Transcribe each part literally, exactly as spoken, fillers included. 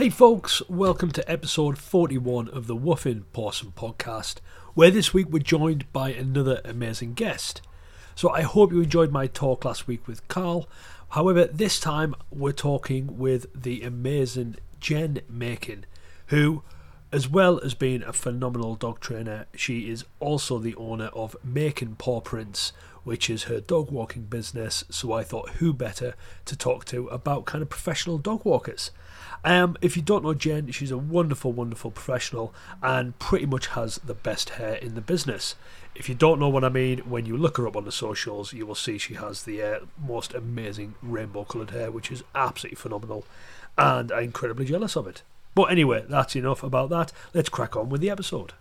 Hey folks, welcome to episode forty-one of the Woofing Pawsome podcast, where this week we're joined by another amazing guest. So I hope you enjoyed my talk last week with Carl. However, this time we're talking with the amazing Jen Makin, who, as well as being a phenomenal dog trainer, she is also the owner of Makin Paw Prints, which is her dog walking business. So I thought, who better to talk to about kind of professional dog walkers. Um, if you don't know Jen, she's a wonderful, wonderful professional and pretty much has the best hair in the business. If you don't know what I mean, when you look her up on the socials, you will see she has the uh, most amazing rainbow coloured hair, which is absolutely phenomenal, and I'm incredibly jealous of it. But anyway, that's enough about that. Let's crack on with the episode.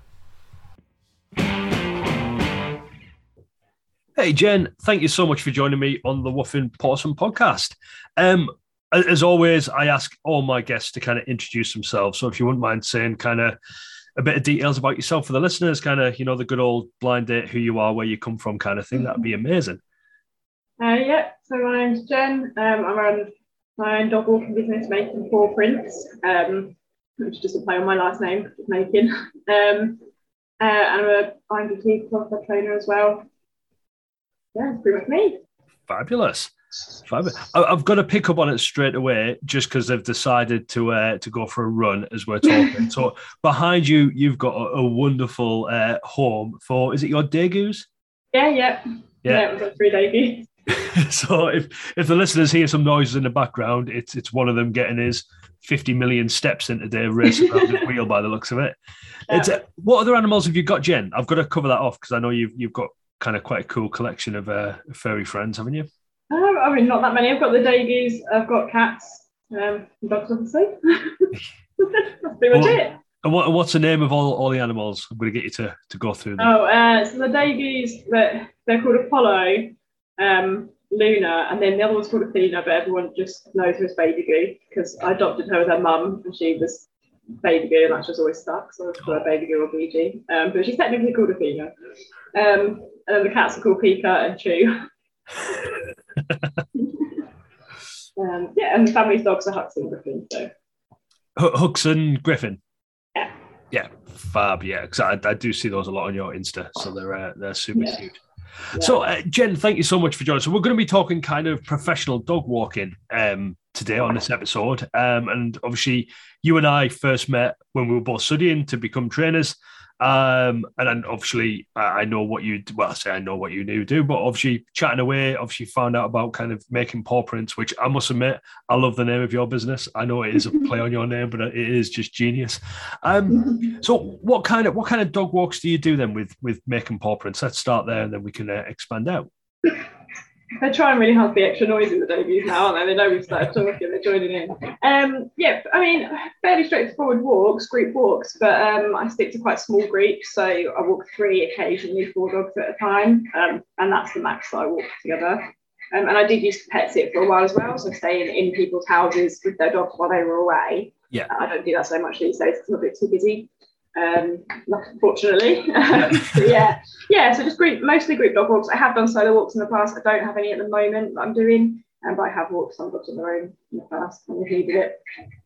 Hey Jen, thank you so much for joining me on the Woofing Pawsome podcast. Um, As always, I ask all my guests to kind of introduce themselves. So if you wouldn't mind saying kind of a bit of details about yourself for the listeners, kind of, you know, the good old blind date, who you are, where you come from kind of thing, that'd be amazing. Uh, yeah, so my name's Jen. Um, I run my own dog walking business, Makin Paw Prints, um, which is just a play on my last name, Makin. Um, uh, and I'm a I M D T qualified trainer as well. Yeah, it's pretty much me. Fabulous. I've got to pick up on it straight away just because they've decided to uh, to go for a run as we're talking. So behind you, you've got a, a wonderful uh, home for, is it your Degus? Yeah, yeah. Yeah, yeah it was like three Degus. So if, if the listeners hear some noises in the background, it's it's one of them getting his fifty million steps in a day racing around the wheel by the looks of it. Yeah. It's, uh, what other animals have you got, Jen? I've got to cover that off because I know you've, you've got kind of quite a cool collection of uh, furry friends, haven't you? Um, I mean, not that many. I've got the Degus, I've got cats, um, and dogs, obviously. That's pretty much well, it. And what, what's the name of all, all the animals? I'm going to get you to, to go through them. Oh, uh, so the Degus, they're, they're called Apollo, um, Luna, and then the other one's called Athena, but everyone just knows her as Baby Goo because I adopted her with her mum and she was Baby Goo and that's just always stuck, so I call her Baby Goo or B G. Um, but she's technically called Athena. Um, and then the cats are called Pika and Chew. um, yeah, and the family's dogs are Hux and Griffin. So H- Hux and Griffin. Yeah, yeah, fab. Yeah, because I, I do see those a lot on your Insta, so they're uh, they're super yeah. cute. Yeah. So, uh, Jen, thank you so much for joining. So, we're going to be talking kind of professional dog walking um, today on this episode, um, and obviously, you and I first met when we were both studying to become trainers. Um, and then obviously I know what you, well, I say I know what you knew do, but obviously chatting away, obviously found out about kind of making paw prints, which I must admit, I love the name of your business. I know it is a play on your name, but it is just genius. Um, so what kind of, what kind of dog walks do you do then with, with making paw prints? Let's start there and then we can uh, expand out. They're trying really hard to be extra noisy, the Degus now, aren't they? They know we've started talking, they're joining in. Um, yeah, I mean, fairly straightforward walks, group walks, but um, I stick to quite small groups, so I walk three, occasionally four dogs at a time, um, and that's the max that I walk together. Um, and I did used to pet sit for a while as well, so staying in people's houses with their dogs while they were away. Yeah, I don't do that so much these days because I'm a bit too busy. Um, unfortunately. so yeah, yeah. So just group, mostly group dog walks. I have done solo walks in the past. I don't have any at the moment that I'm doing, um, but I have walked some dogs on their own in the past and we've needed it.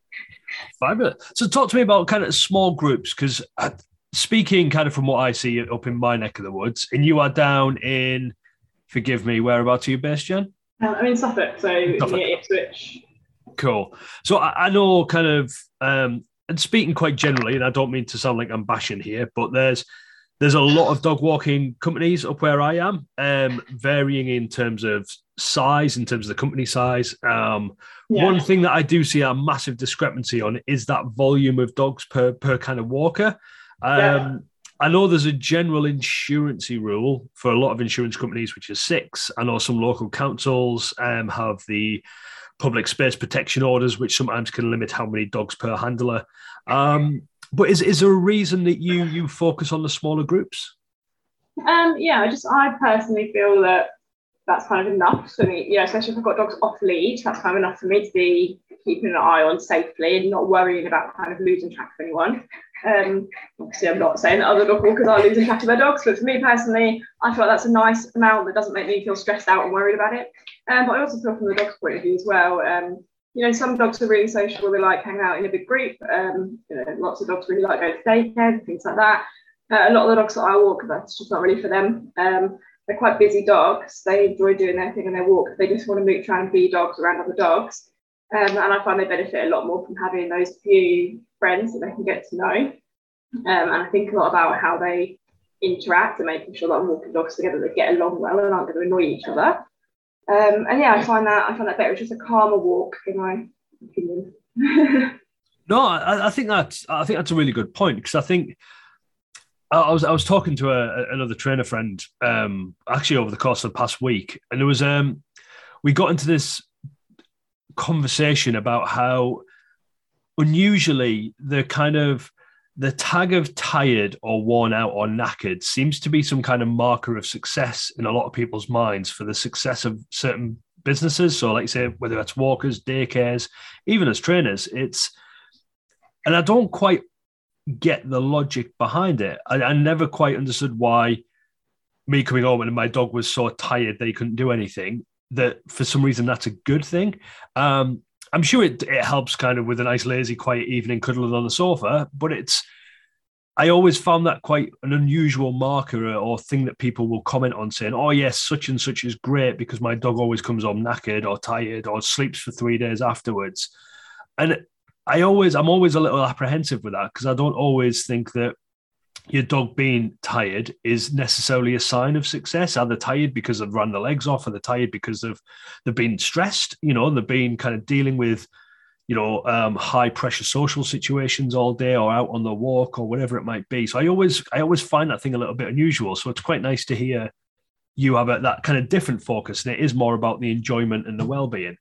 Fabulous. So talk to me about kind of small groups, because uh, speaking kind of from what I see up in my neck of the woods, and you are down in, forgive me, whereabouts are you based, Jen? Um, I'm in Suffolk, so Suffolk. near Ipswich. Cool. So I, I know kind of. Um, And speaking quite generally, and I don't mean to sound like I'm bashing here, but there's there's a lot of dog walking companies up where I am, um, varying in terms of size, in terms of the company size. Um, yeah. One thing that I do see a massive discrepancy on is that volume of dogs per per kind of walker. Um, yeah. I know there's a general insurancy rule for a lot of insurance companies, which is six. I know some local councils um, have the public space protection orders, which sometimes can limit how many dogs per handler. Um, but is is there a reason that you you focus on the smaller groups? Um, yeah, I just I personally feel that that's kind of enough for me. You know, especially if I've got dogs off lead, that's kind of enough for me to be keeping an eye on safely and not worrying about kind of losing track of anyone. Um, obviously, I'm not saying that other dog walkers are losing track of their dogs, but for me personally, I feel like that's a nice amount that doesn't make me feel stressed out and worried about it. Um, but I also feel from the dog's point of view as well, um, you know, some dogs are really social. They like hanging out in a big group. Um, you know, lots of dogs really like going to daycare, things like that. Uh, a lot of the dogs that I walk, that's just not really for them. Um, they're quite busy dogs. They enjoy doing their thing and they walk. They just want to mooch around and be dogs around other dogs. Um, and I find they benefit a lot more from having those few friends that they can get to know. Um, and I think a lot about how they interact and making sure that I'm walking dogs together that get along well and aren't going to annoy each other. Um, and yeah, I find that I find that better. It's just a calmer walk, in my opinion. No, I, I think that's I think that's a really good point, because I think I was I was talking to a, another trainer friend um, actually over the course of the past week, and there was um we got into this conversation about how unusually the kind of the tag of tired or worn out or knackered seems to be some kind of marker of success in a lot of people's minds for the success of certain businesses. So like you say, whether that's walkers, daycares, even as trainers, it's, and I don't quite get the logic behind it. I, I never quite understood why me coming home and my dog was so tired that he couldn't do anything, that for some reason that's a good thing. Um, I'm sure it, it helps kind of with a nice, lazy, quiet evening cuddling on the sofa, but it's, I always found that quite an unusual marker or thing that people will comment on, saying, oh yes, such and such is great because my dog always comes home knackered or tired or sleeps for three days afterwards. And I always, I'm always a little apprehensive with that, because I don't always think that your dog being tired is necessarily a sign of success. Are they tired because they've run the legs off? Are they tired because they've they've been stressed? You know, they've been kind of dealing with, you know, um, high pressure social situations all day, or out on the walk, or whatever it might be. So I always I always find that thing a little bit unusual. So it's quite nice to hear you have a, that kind of different focus, and it is more about the enjoyment and the well-being.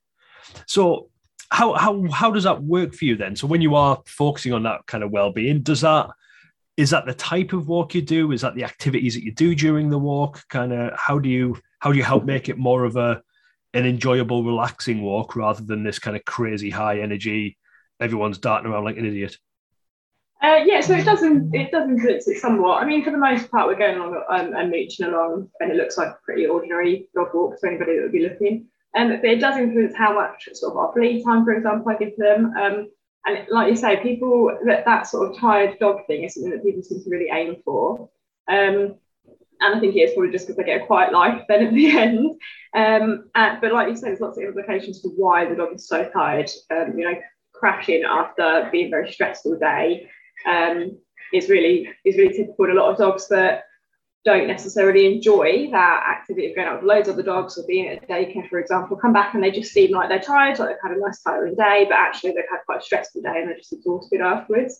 So how how how does that work for you then? So when you are focusing on that kind of well-being, does that Is that the type of walk you do? Is that the activities that you do during the walk? Kind of how do you how do you help make it more of a an enjoyable, relaxing walk rather than this kind of crazy high energy, everyone's darting around like an idiot? Uh, yeah, so it doesn't it does influence it somewhat. I mean, for the most part, we're going along um, and mooching along, and it looks like a pretty ordinary dog walk to anybody that would be looking. Um, but it does influence how much sort of off lead time, for example, I give them. Um, And like you say, people, that, that sort of tired dog thing is something that people seem to really aim for. Um, and I think it is probably just because they get a quiet life then at the end. Um, and, but like you say, there's lots of implications for why the dog is so tired. Um, you know, crashing after being very stressed all day um, is really is really typical in a lot of dogs that don't necessarily enjoy that activity of going out with loads of other dogs or being at a daycare, for example, come back and they just seem like they're tired, like they've had a nice tiring day, but actually they've had quite a stressful day and they're just exhausted afterwards.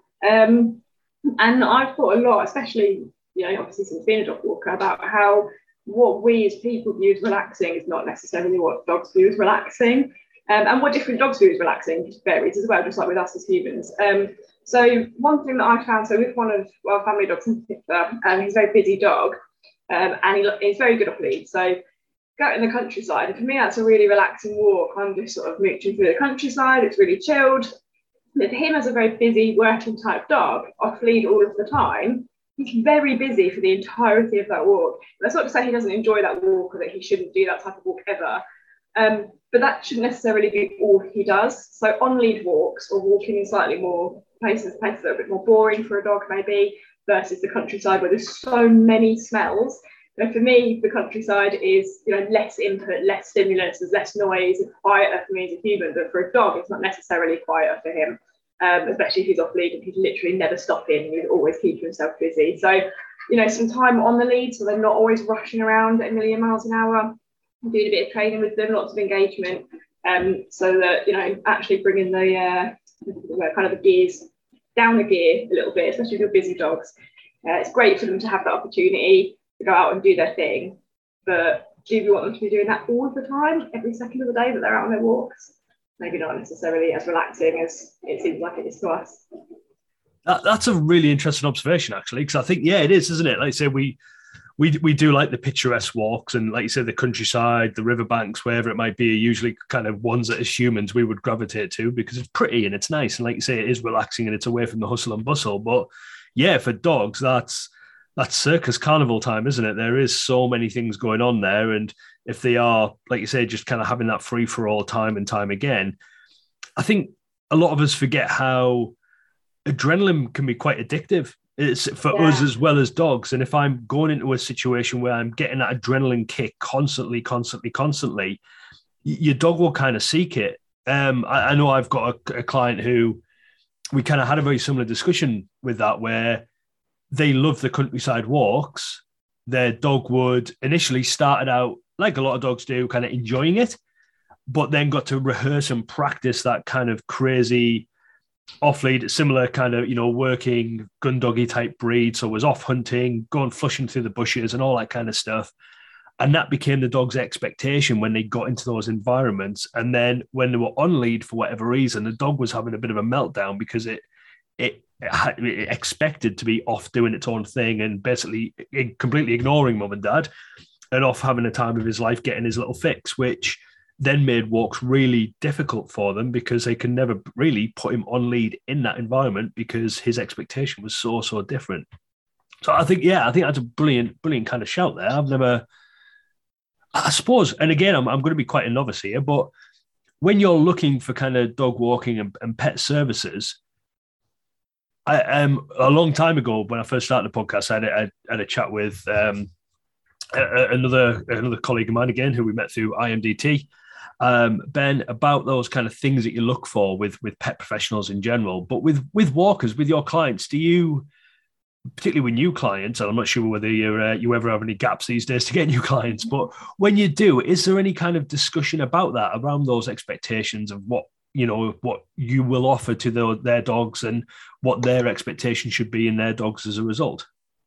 Um, and I've thought a lot, especially, you know, obviously since being a dog walker, about how what we as people view as relaxing is not necessarily what dogs view as relaxing. Um, and what different dogs view as relaxing just varies as well, just like with us as humans. Um, So one thing that I found, so with one of our family dogs in particular, um, he's a very busy dog, um, and he, he's very good off lead. So go out in the countryside, and for me that's a really relaxing walk. I'm just sort of mooching through the countryside, it's really chilled. But for him, as a very busy working type dog, off lead all of the time, he's very busy for the entirety of that walk. That's not to say he doesn't enjoy that walk or that he shouldn't do that type of walk ever. Um, but that shouldn't necessarily be all he does. So on lead walks, or walking in slightly more places, places that are a bit more boring for a dog maybe, versus the countryside where there's so many smells. And for me, the countryside is, you know, less input, less stimulus, there's less noise, it's quieter for me as a human, but for a dog, it's not necessarily quieter for him, um, especially if he's off lead and he's literally never stopping, he's always keeping himself busy. So, you know, some time on the lead, so they're not always rushing around at a million miles an hour, doing a bit of training with them, lots of engagement, um, so that, you know, actually bringing the uh, kind of the gears down the gear a little bit, especially with busy dogs. Uh, it's great for them to have that opportunity to go out and do their thing, but do you want them to be doing that all the time, every second of the day that they're out on their walks? Maybe not necessarily as relaxing as it seems like it is to us. That, that's a really interesting observation, actually, because I think, yeah, it is, isn't it? Like I say, we we we do like the picturesque walks, and like you said, the countryside, the riverbanks, wherever it might be, are usually kind of ones that as humans we would gravitate to because it's pretty and it's nice, and like you say, it is relaxing and it's away from the hustle and bustle. But yeah, for dogs, that's that's circus carnival time, isn't it? There is so many things going on there, and if they are, like you say, just kind of having that free for all time and time again, I think a lot of us forget how adrenaline can be quite addictive. It's for yeah. us as well as dogs. And if I'm going into a situation where I'm getting that adrenaline kick constantly, constantly, constantly, your dog will kind of seek it. Um, I, I know I've got a, a client who we kind of had a very similar discussion with that, where they love the countryside walks. Their dog would initially started out, like a lot of dogs do, kind of enjoying it, but then got to rehearse and practice that kind of crazy off-lead, similar kind of, you know, working gun doggy type breed. So was off hunting, going flushing through the bushes and all that kind of stuff. And that became the dog's expectation when they got into those environments. And then when they were on lead, for whatever reason, the dog was having a bit of a meltdown because it it, it, had, it expected to be off doing its own thing and basically completely ignoring mum and dad and off having a time of his life getting his little fix, which then made walks really difficult for them because they can never really put him on lead in that environment because his expectation was so, so different. So I think, yeah, I think that's a brilliant, brilliant kind of shout there. I've never... I suppose, and again, I'm, I'm going to be quite a novice here, but when you're looking for kind of dog walking and, and pet services, I um a long time ago when I first started the podcast, I had, I had a chat with um, a, another another colleague of mine again who we met through I M D T, um, Ben, about those kind of things that you look for with with pet professionals in general, but with with walkers, with your clients, do you? Particularly with new clients, and I'm not sure whether you uh, you ever have any gaps these days to get new clients, but when you do, is there any kind of discussion about that, around those expectations of what, you know, what you will offer to the, their dogs and what their expectations should be in their dogs as a result?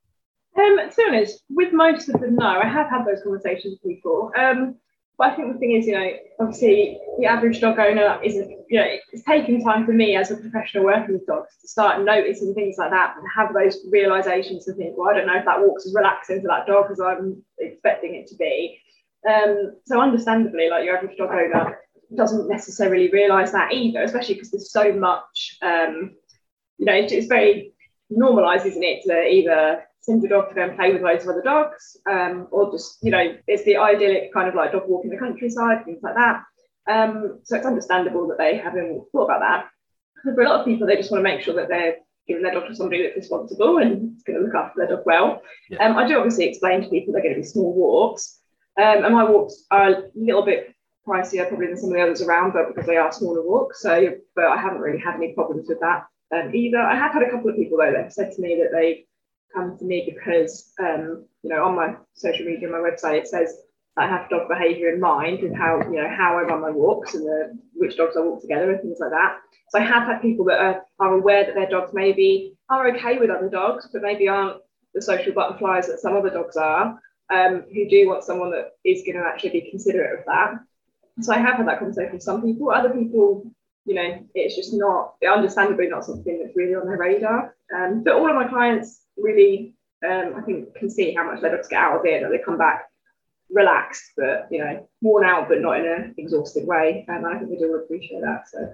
Um, to be honest, with most of them, no. I have had those conversations with people. Um, but I think the thing is, you know, obviously the average dog owner isn't, you know, it's taking time for me as a professional working with dogs to start noticing things like that and have those realizations to think, well, I don't know if that walk's as relaxing for that dog as I'm expecting it to be. Um, so understandably, like your average dog owner doesn't necessarily realize that either, especially because there's so much, um, you know, it's very normalized, isn't it, to either send the dog to go and play with loads of other dogs, um, or just, you know, it's the idyllic kind of like dog walk in the countryside, things like that. Um, so it's understandable that they haven't thought about that. And for a lot of people, they just want to make sure that they're giving their dog to somebody that's responsible and is going to look after their dog well. Yeah. Um, I do obviously explain to people they're going to be small walks, um, and my walks are a little bit pricier probably than some of the others around, but because they are smaller walks. So, but I haven't really had any problems with that um, either. I have had a couple of people though that have said to me that they come to me because, um, you know, on my social media, my website, it says I have dog behaviour in mind and how, you know, how I run my walks and the, which dogs I walk together and things like that. So I have had people that are, are aware that their dogs maybe are okay with other dogs, but maybe aren't the social butterflies that some other dogs are, um, who do want someone that is going to actually be considerate of that. So I have had that conversation with some people. Other people, you know, it's just not, understandably not something that's really on their radar. Um, but all of my clients really, um, I think, can see how much their dogs get out of it, and they come back relaxed, but, you know, worn out, but not in an exhausted way. And I think they do appreciate that. So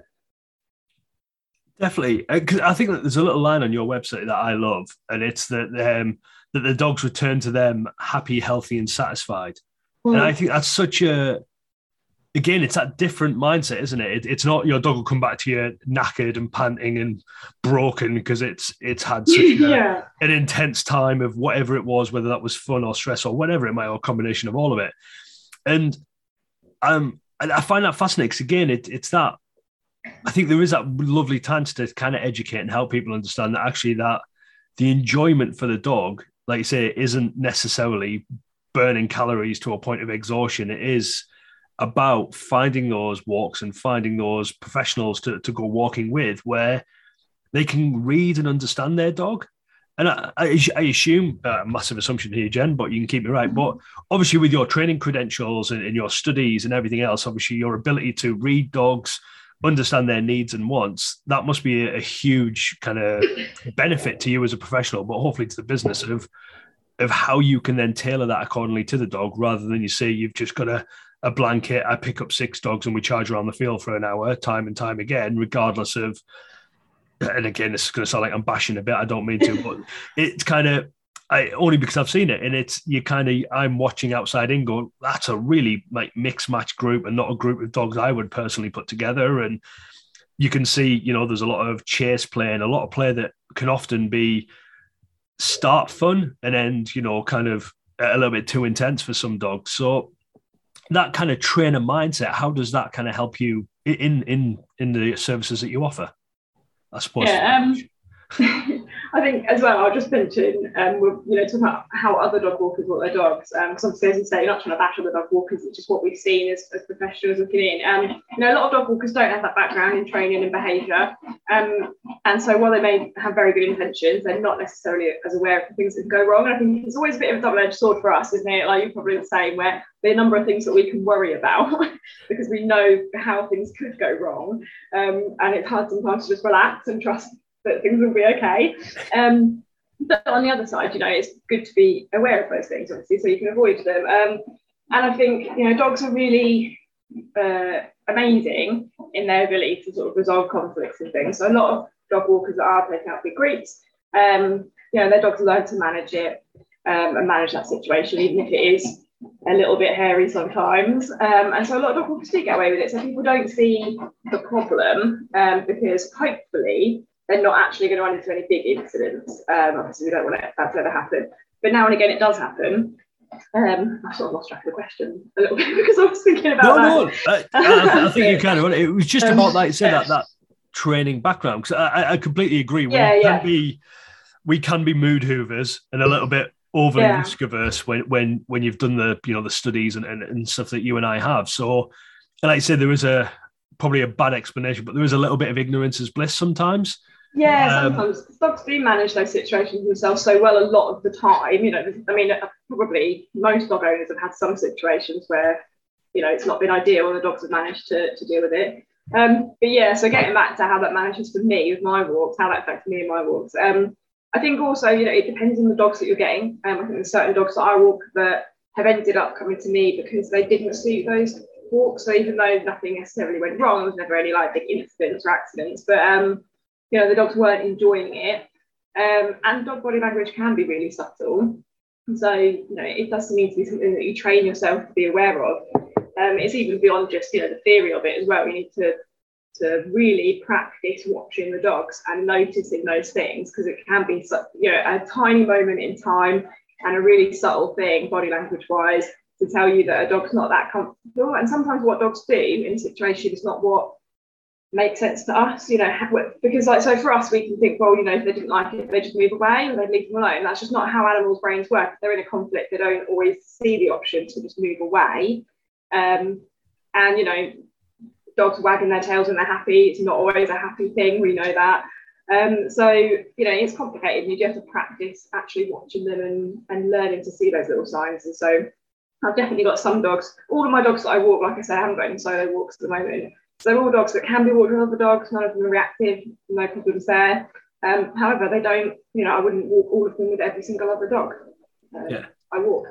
definitely, because I think that there's a little line on your website that I love, and it's that um, that the dogs return to them happy, healthy, and satisfied. Mm. And I think that's such a, again, it's that different mindset, isn't it? it? It's not your dog will come back to you knackered and panting and broken because it's it's had such yeah. a, an intense time of whatever it was, whether that was fun or stress or whatever it might, or a combination of all of it. And um, I find that fascinating because, again, it, it's that, I think there is that lovely chance to kind of educate and help people understand that actually that the enjoyment for the dog, like you say, isn't necessarily burning calories to a point of exhaustion. It is about finding those walks and finding those professionals to, to go walking with where they can read and understand their dog. And I, I, I assume, a uh, massive assumption here, Jen, but you can keep me right. But obviously with your training credentials and, and your studies and everything else, obviously your ability to read dogs, understand their needs and wants, that must be a, a huge kind of benefit to you as a professional, but hopefully to the business of, of how you can then tailor that accordingly to the dog, rather than you say you've just got a, a blanket, I pick up six dogs and we charge around the field for an hour, time and time again, regardless of, and again, this is going to sound like I'm bashing a bit, I don't mean to, but it's kind of, I only because I've seen it, and it's, you kind of, I'm watching outside in going, that's a really like mixed match group and not a group of dogs I would personally put together. And you can see, you know, there's a lot of chase play and a lot of play that can often be start fun and end, you know, kind of a little bit too intense for some dogs. So that kind of trainer mindset, how does that kind of help you in in in the services that you offer, I suppose? Yeah, um, I think as well, I'll just mention, um, we'll, you know, talk about how other dog walkers walk their dogs. Um, because obviously, as you say, you're not trying to bash on the dog walkers, it's just what we've seen as, as professionals looking in. Um, you know, a lot of dog walkers don't have that background in training and behaviour. Um, and so while they may have very good intentions, they're not necessarily as aware of the things that can go wrong. And I think it's always a bit of a double-edged sword for us, isn't it? Like you're probably the same, where there are a number of things that we can worry about because we know how things could go wrong. Um, and it's hard sometimes to just relax and trust that things will be okay. Um, but on the other side, you know, it's good to be aware of those things, obviously, so you can avoid them. Um, and I think, you know, dogs are really uh, amazing in their ability to sort of resolve conflicts and things. So a lot of dog walkers that are taking out big groups, um, you know, their dogs learn to manage it um, and manage that situation, even if it is a little bit hairy sometimes. Um, and so a lot of dog walkers do get away with it. So people don't see the problem um, because hopefully they're not actually going to run into any big incidents. Um, obviously, we don't want that to ever happen. But now and again, it does happen. Um, I sort of lost track of the question a little bit because I was thinking about no, that. No, I, I think you kind of. It was just um, about, like you said, that that training background. Because I, I completely agree. We yeah, can yeah. be, we can be mood hoovers and a little bit overly yeah. risk averse when when when you've done the you know the studies and, and, and stuff that you and I have. So, and like I said, there was a probably a bad explanation, but there is a little bit of ignorance is bliss sometimes. Yeah, Um, sometimes dogs do manage those situations themselves so well a lot of the time. You know, I mean, probably most dog owners have had some situations where, you know, it's not been ideal and the dogs have managed to, to deal with it. Um, but yeah, so getting back to how that manages for me with my walks, how that affects me in my walks. Um, I think also, you know, it depends on the dogs that you're getting. Um, I think there's certain dogs that I walk that have ended up coming to me because they didn't suit those walks. So even though nothing necessarily went wrong, there was never any like big incidents or accidents, but um, you know, the dogs weren't enjoying it. Um, and dog body language can be really subtle. So, you know, it does need to be something that you train yourself to be aware of. Um, it's even beyond just, you know, the theory of it as well. You need to, to really practice watching the dogs and noticing those things, because it can be, you know, a tiny moment in time and a really subtle thing, body language wise, to tell you that a dog's not that comfortable. And sometimes what dogs do in a situation is not what makes sense to us, you know, because like, so for us, we can think, well, you know, if they didn't like it, they just move away or they leave them alone. That's just not how animals' brains work. If they're in a conflict, they don't always see the option to just move away. Um, and, you know, dogs wagging their tails when they're happy, it's not always a happy thing, we know that. Um, so, you know, it's complicated and you do have to practice actually watching them and, and learning to see those little signs. And so I've definitely got some dogs, all of my dogs that I walk, like I say, I haven't got any solo walks at the moment. So they're all dogs that can be walked with other dogs, none of them are reactive, no problems there. Um, however, they don't, you know, I wouldn't walk all of them with every single other dog. Um, yeah. I walk.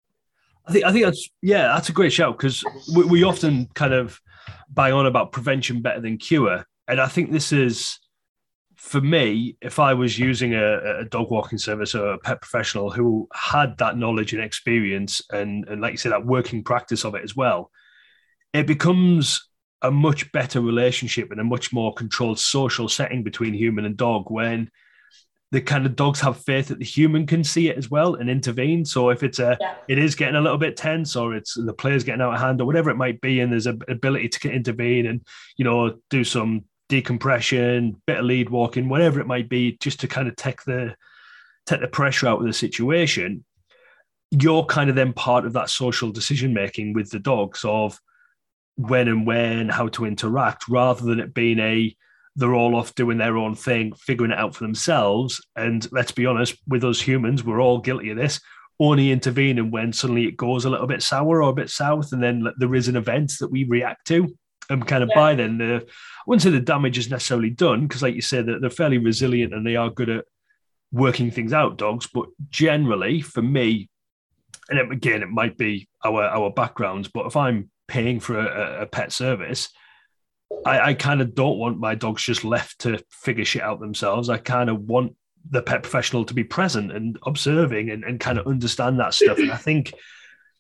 I think I think that's yeah, that's a great shout, because we, we often kind of bang on about prevention better than cure. And I think this is, for me, if I was using a, a dog walking service or a pet professional who had that knowledge and experience and, and like you said, that working practice of it as well, it becomes a much better relationship and a much more controlled social setting between human and dog, when the kind of dogs have faith that the human can see it as well and intervene. So if it's a, yeah. it is getting a little bit tense, or it's the player's getting out of hand or whatever it might be, and there's an ability to intervene and, you know, do some decompression, bit of lead walking, whatever it might be, just to kind of take the, take the pressure out of the situation, you're kind of then part of that social decision-making with the dogs of when and where and how to interact, rather than it being a, they're all off doing their own thing, figuring it out for themselves. And let's be honest, with us humans, we're all guilty of this, only intervening when suddenly it goes a little bit sour or a bit south, and then there is an event that we react to. And kind of yeah. by then, the, I wouldn't say the damage is necessarily done, because like you said, they're fairly resilient and they are good at working things out, dogs. But generally, for me, and again, it might be our, our backgrounds, but if I'm paying for a, a pet service, I, I kind of don't want my dogs just left to figure shit out themselves. I kind of want the pet professional to be present and observing and, and kind of understand that stuff. And I think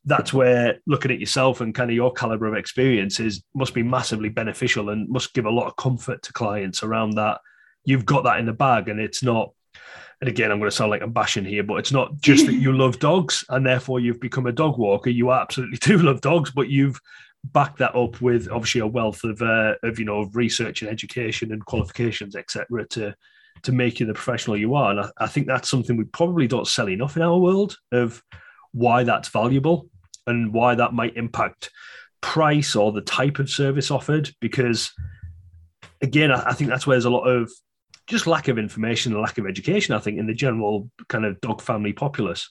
that's where looking at yourself and kind of your caliber of experiences must be massively beneficial and must give a lot of comfort to clients around that. You've got that in the bag, and it's not, and again, I'm going to sound like I'm bashing here, but it's not just that you love dogs and therefore you've become a dog walker. You absolutely do love dogs, but you've backed that up with obviously a wealth of, uh, of you know, of research and education and qualifications, et cetera, to to make you the professional you are. And I, I think that's something we probably don't sell enough in our world, of why that's valuable and why that might impact price or the type of service offered. Because again, I, I think that's where there's a lot of just lack of information and lack of education, I think, in the general kind of dog family populace.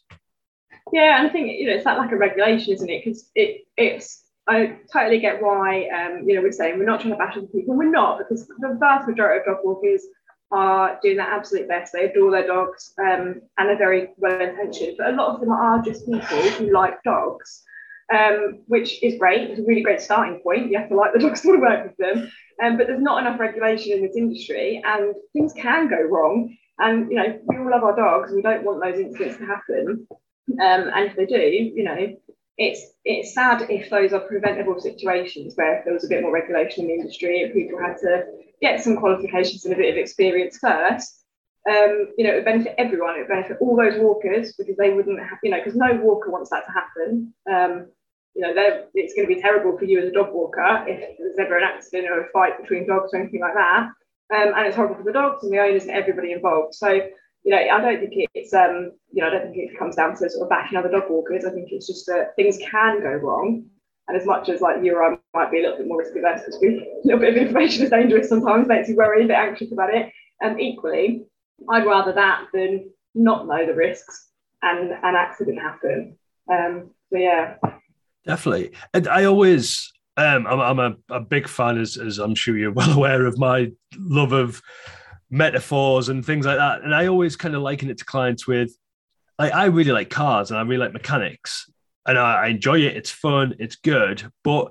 Yeah, and I think, you know, it's that lack of regulation, isn't it? Because it, it's, I totally get why, um, you know, we're saying we're not trying to bash other people. We're not, because the vast majority of dog walkers are doing their absolute best. They adore their dogs, um, and are very well intentioned. But a lot of them are just people who like dogs, um, which is great. It's a really great starting point. You have to like the dogs to want to work with them. Um, but there's not enough regulation in this industry, and things can go wrong. And, you know, we all love our dogs, and we don't want those incidents to happen. Um, and if they do, you know, it's it's sad if those are preventable situations where if there was a bit more regulation in the industry and people had to get some qualifications and a bit of experience first. Um, you know, it would benefit everyone. It would benefit all those walkers, because they wouldn't have, you know, because no walker wants that to happen. Um, you know, it's going to be terrible for you as a dog walker if there's ever an accident or a fight between dogs or anything like that. Um, and it's horrible for the dogs and the owners and everybody involved. So, you know, I don't think it's, um, you know, I don't think it comes down to sort of bashing other dog walkers. I think it's just that things can go wrong. And as much as like you or I might be a little bit more risk averse, because we, a little bit of information is dangerous sometimes, makes you worry, a bit anxious about it. And um, equally, I'd rather that than not know the risks and an accident happen. Um, so yeah. Definitely. And I always, um, I'm, I'm a, a big fan, as, as I'm sure you're well aware, of my love of metaphors and things like that. And I always kind of liken it to clients with, like, I really like cars and I really like mechanics. And I, I enjoy it. It's fun. It's good. But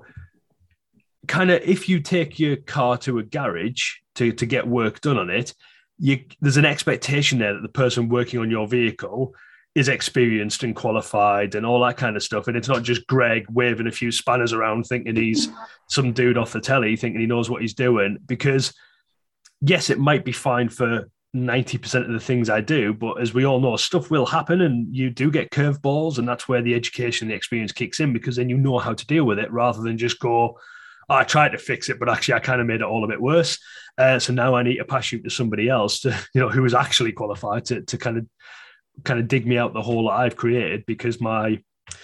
kind of if you take your car to a garage to, to get work done on it, you, there's an expectation there that the person working on your vehicle is experienced and qualified and all that kind of stuff. And it's not just Greg waving a few spanners around thinking he's some dude off the telly thinking he knows what he's doing. Because yes, it might be fine for ninety percent of the things I do, but as we all know, stuff will happen and you do get curveballs, and that's where the education and the experience kicks in, because then you know how to deal with it rather than just go, oh, I tried to fix it, but actually I kind of made it all a bit worse. Uh, so now I need to pass you to somebody else to, you know, who is actually qualified to, to kind of kind of dig me out the hole that I've created, because my,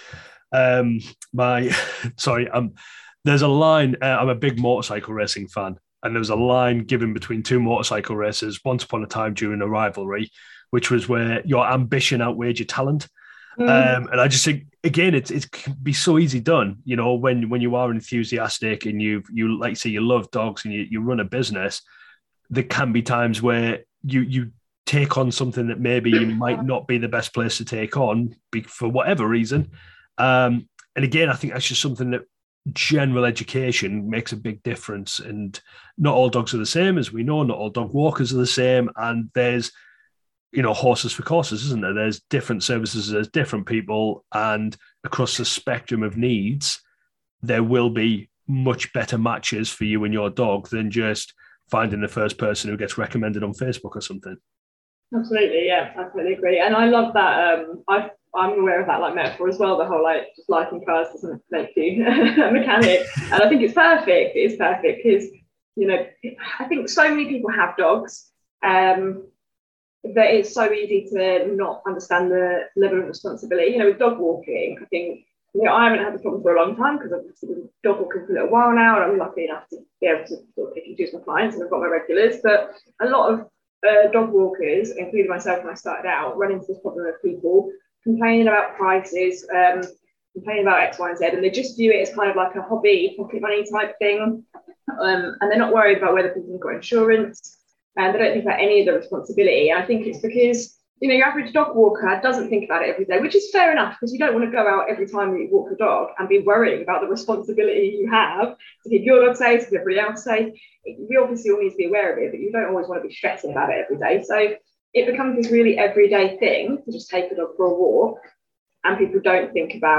um, my, sorry, um, there's a line, uh, I'm a big motorcycle racing fan. And there was a line given between two motorcycle racers once upon a time during a rivalry, which was where your ambition outweighed your talent. Mm. Um, and I just think, again, it's it can be so easy done, you know, when when you are enthusiastic and you you like say you love dogs and you, you run a business, there can be times where you you take on something that maybe you might not be the best place to take on for whatever reason. Um, and again, I think that's just something that general education makes a big difference. And not all dogs are the same, as we know. Not all dog walkers are the same. And there's, you know, horses for courses, isn't there? There's different services, there's different people, and across the spectrum of needs, there will be much better matches for you and your dog than just finding the first person who gets recommended on Facebook or something. Absolutely, yeah, I completely agree. And I love that. Um, I I'm aware of that like metaphor as well. The whole like just liking cars doesn't make you a mechanic, and I think it's perfect. It's perfect because, you know, I think so many people have dogs um, that it's so easy to not understand the level of responsibility. You know, with dog walking, I think, you know, I haven't had this problem for a long time because I've been dog walking for a little while now, and I'm lucky enough to be able to sort of pick and choose my clients, and I've got my regulars. But a lot of uh, dog walkers, including myself when I started out, run into this problem of people complaining about prices, um, complaining about X, Y, and Z, and they just view it as kind of like a hobby, pocket money type thing. Um, and they're not worried about whether people have got insurance, and they don't think about any of the responsibility. And I think it's because, you know, your average dog walker doesn't think about it every day, which is fair enough, because you don't want to go out every time you walk a dog and be worrying about the responsibility you have to keep your dog safe, to keep everybody else safe. We obviously all need to be aware of it, but you don't always want to be stressing about it every day. So it becomes this really everyday thing to just take a dog for a walk, and people don't think about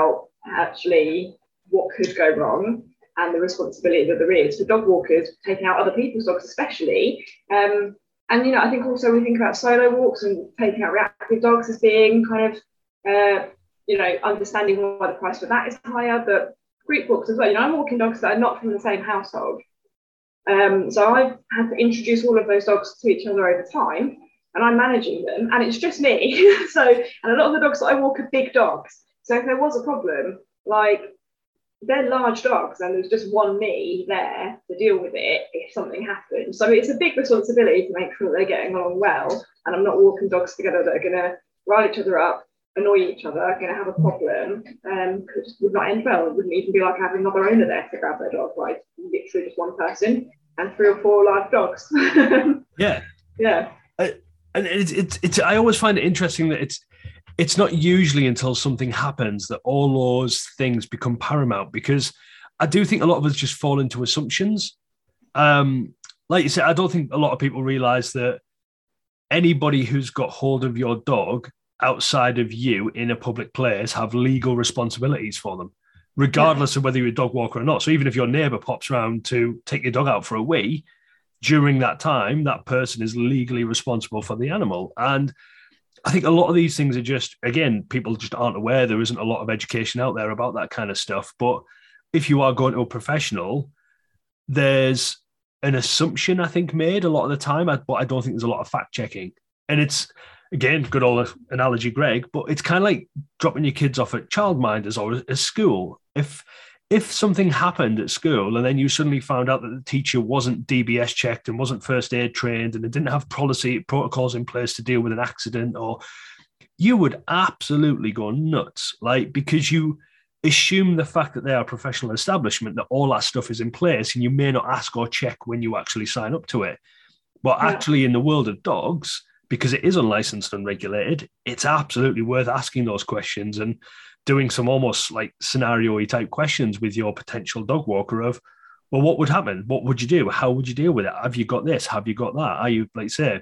actually what could go wrong and the responsibility that there is for dog walkers taking out other people's dogs, especially. Um, and, you know, I think also we think about solo walks and taking out reactive dogs as being kind of, uh, you know, understanding why the price for that is higher, but group walks as well. You know, I'm walking dogs that are not from the same household. Um, so I've had to introduce all of those dogs to each other over time, and I'm managing them, and it's just me. So, and a lot of the dogs that I walk are big dogs. So if there was a problem, like, they're large dogs and there's just one me there to deal with it if something happens. So it's a big responsibility to make sure that they're getting along well, and I'm not walking dogs together that are going to rile each other up, annoy each other, are going to have a problem, um, because it would not end well. It wouldn't even be like having another owner there to grab their dog, like literally just one person and three or four live dogs. Yeah. Yeah. Uh, and it's, it's, it's, I always find it interesting that it's, it's not usually until something happens that all those things become paramount, because I do think a lot of us just fall into assumptions. Um, like you said, I don't think a lot of people realize that anybody who's got hold of your dog outside of you in a public place have legal responsibilities for them, regardless yeah. of whether you're a dog walker or not. So even if your neighbor pops around to take your dog out for a wee, during that time, that person is legally responsible for the animal. And I think a lot of these things are just, again, people just aren't aware. There isn't a lot of education out there about that kind of stuff. But if you are going to a professional, there's an assumption, I think, made a lot of the time, but I don't think there's a lot of fact checking. And it's, again, good old analogy, Greg, but it's kind of like dropping your kids off at childminders or a school. If if something happened at school and then you suddenly found out that the teacher wasn't D B S checked and wasn't first aid trained and it didn't have policy protocols in place to deal with an accident, or you would absolutely go nuts, like, because you assume the fact that they are a professional establishment, that all that stuff is in place, and you may not ask or check when you actually sign up to it. But yeah. actually, in the world of dogs, because it is unlicensed and regulated, it's absolutely worth asking those questions and doing some almost like scenario-y type questions with your potential dog walker of, well, what would happen? What would you do? How would you deal with it? Have you got this? Have you got that? Are you, like, say,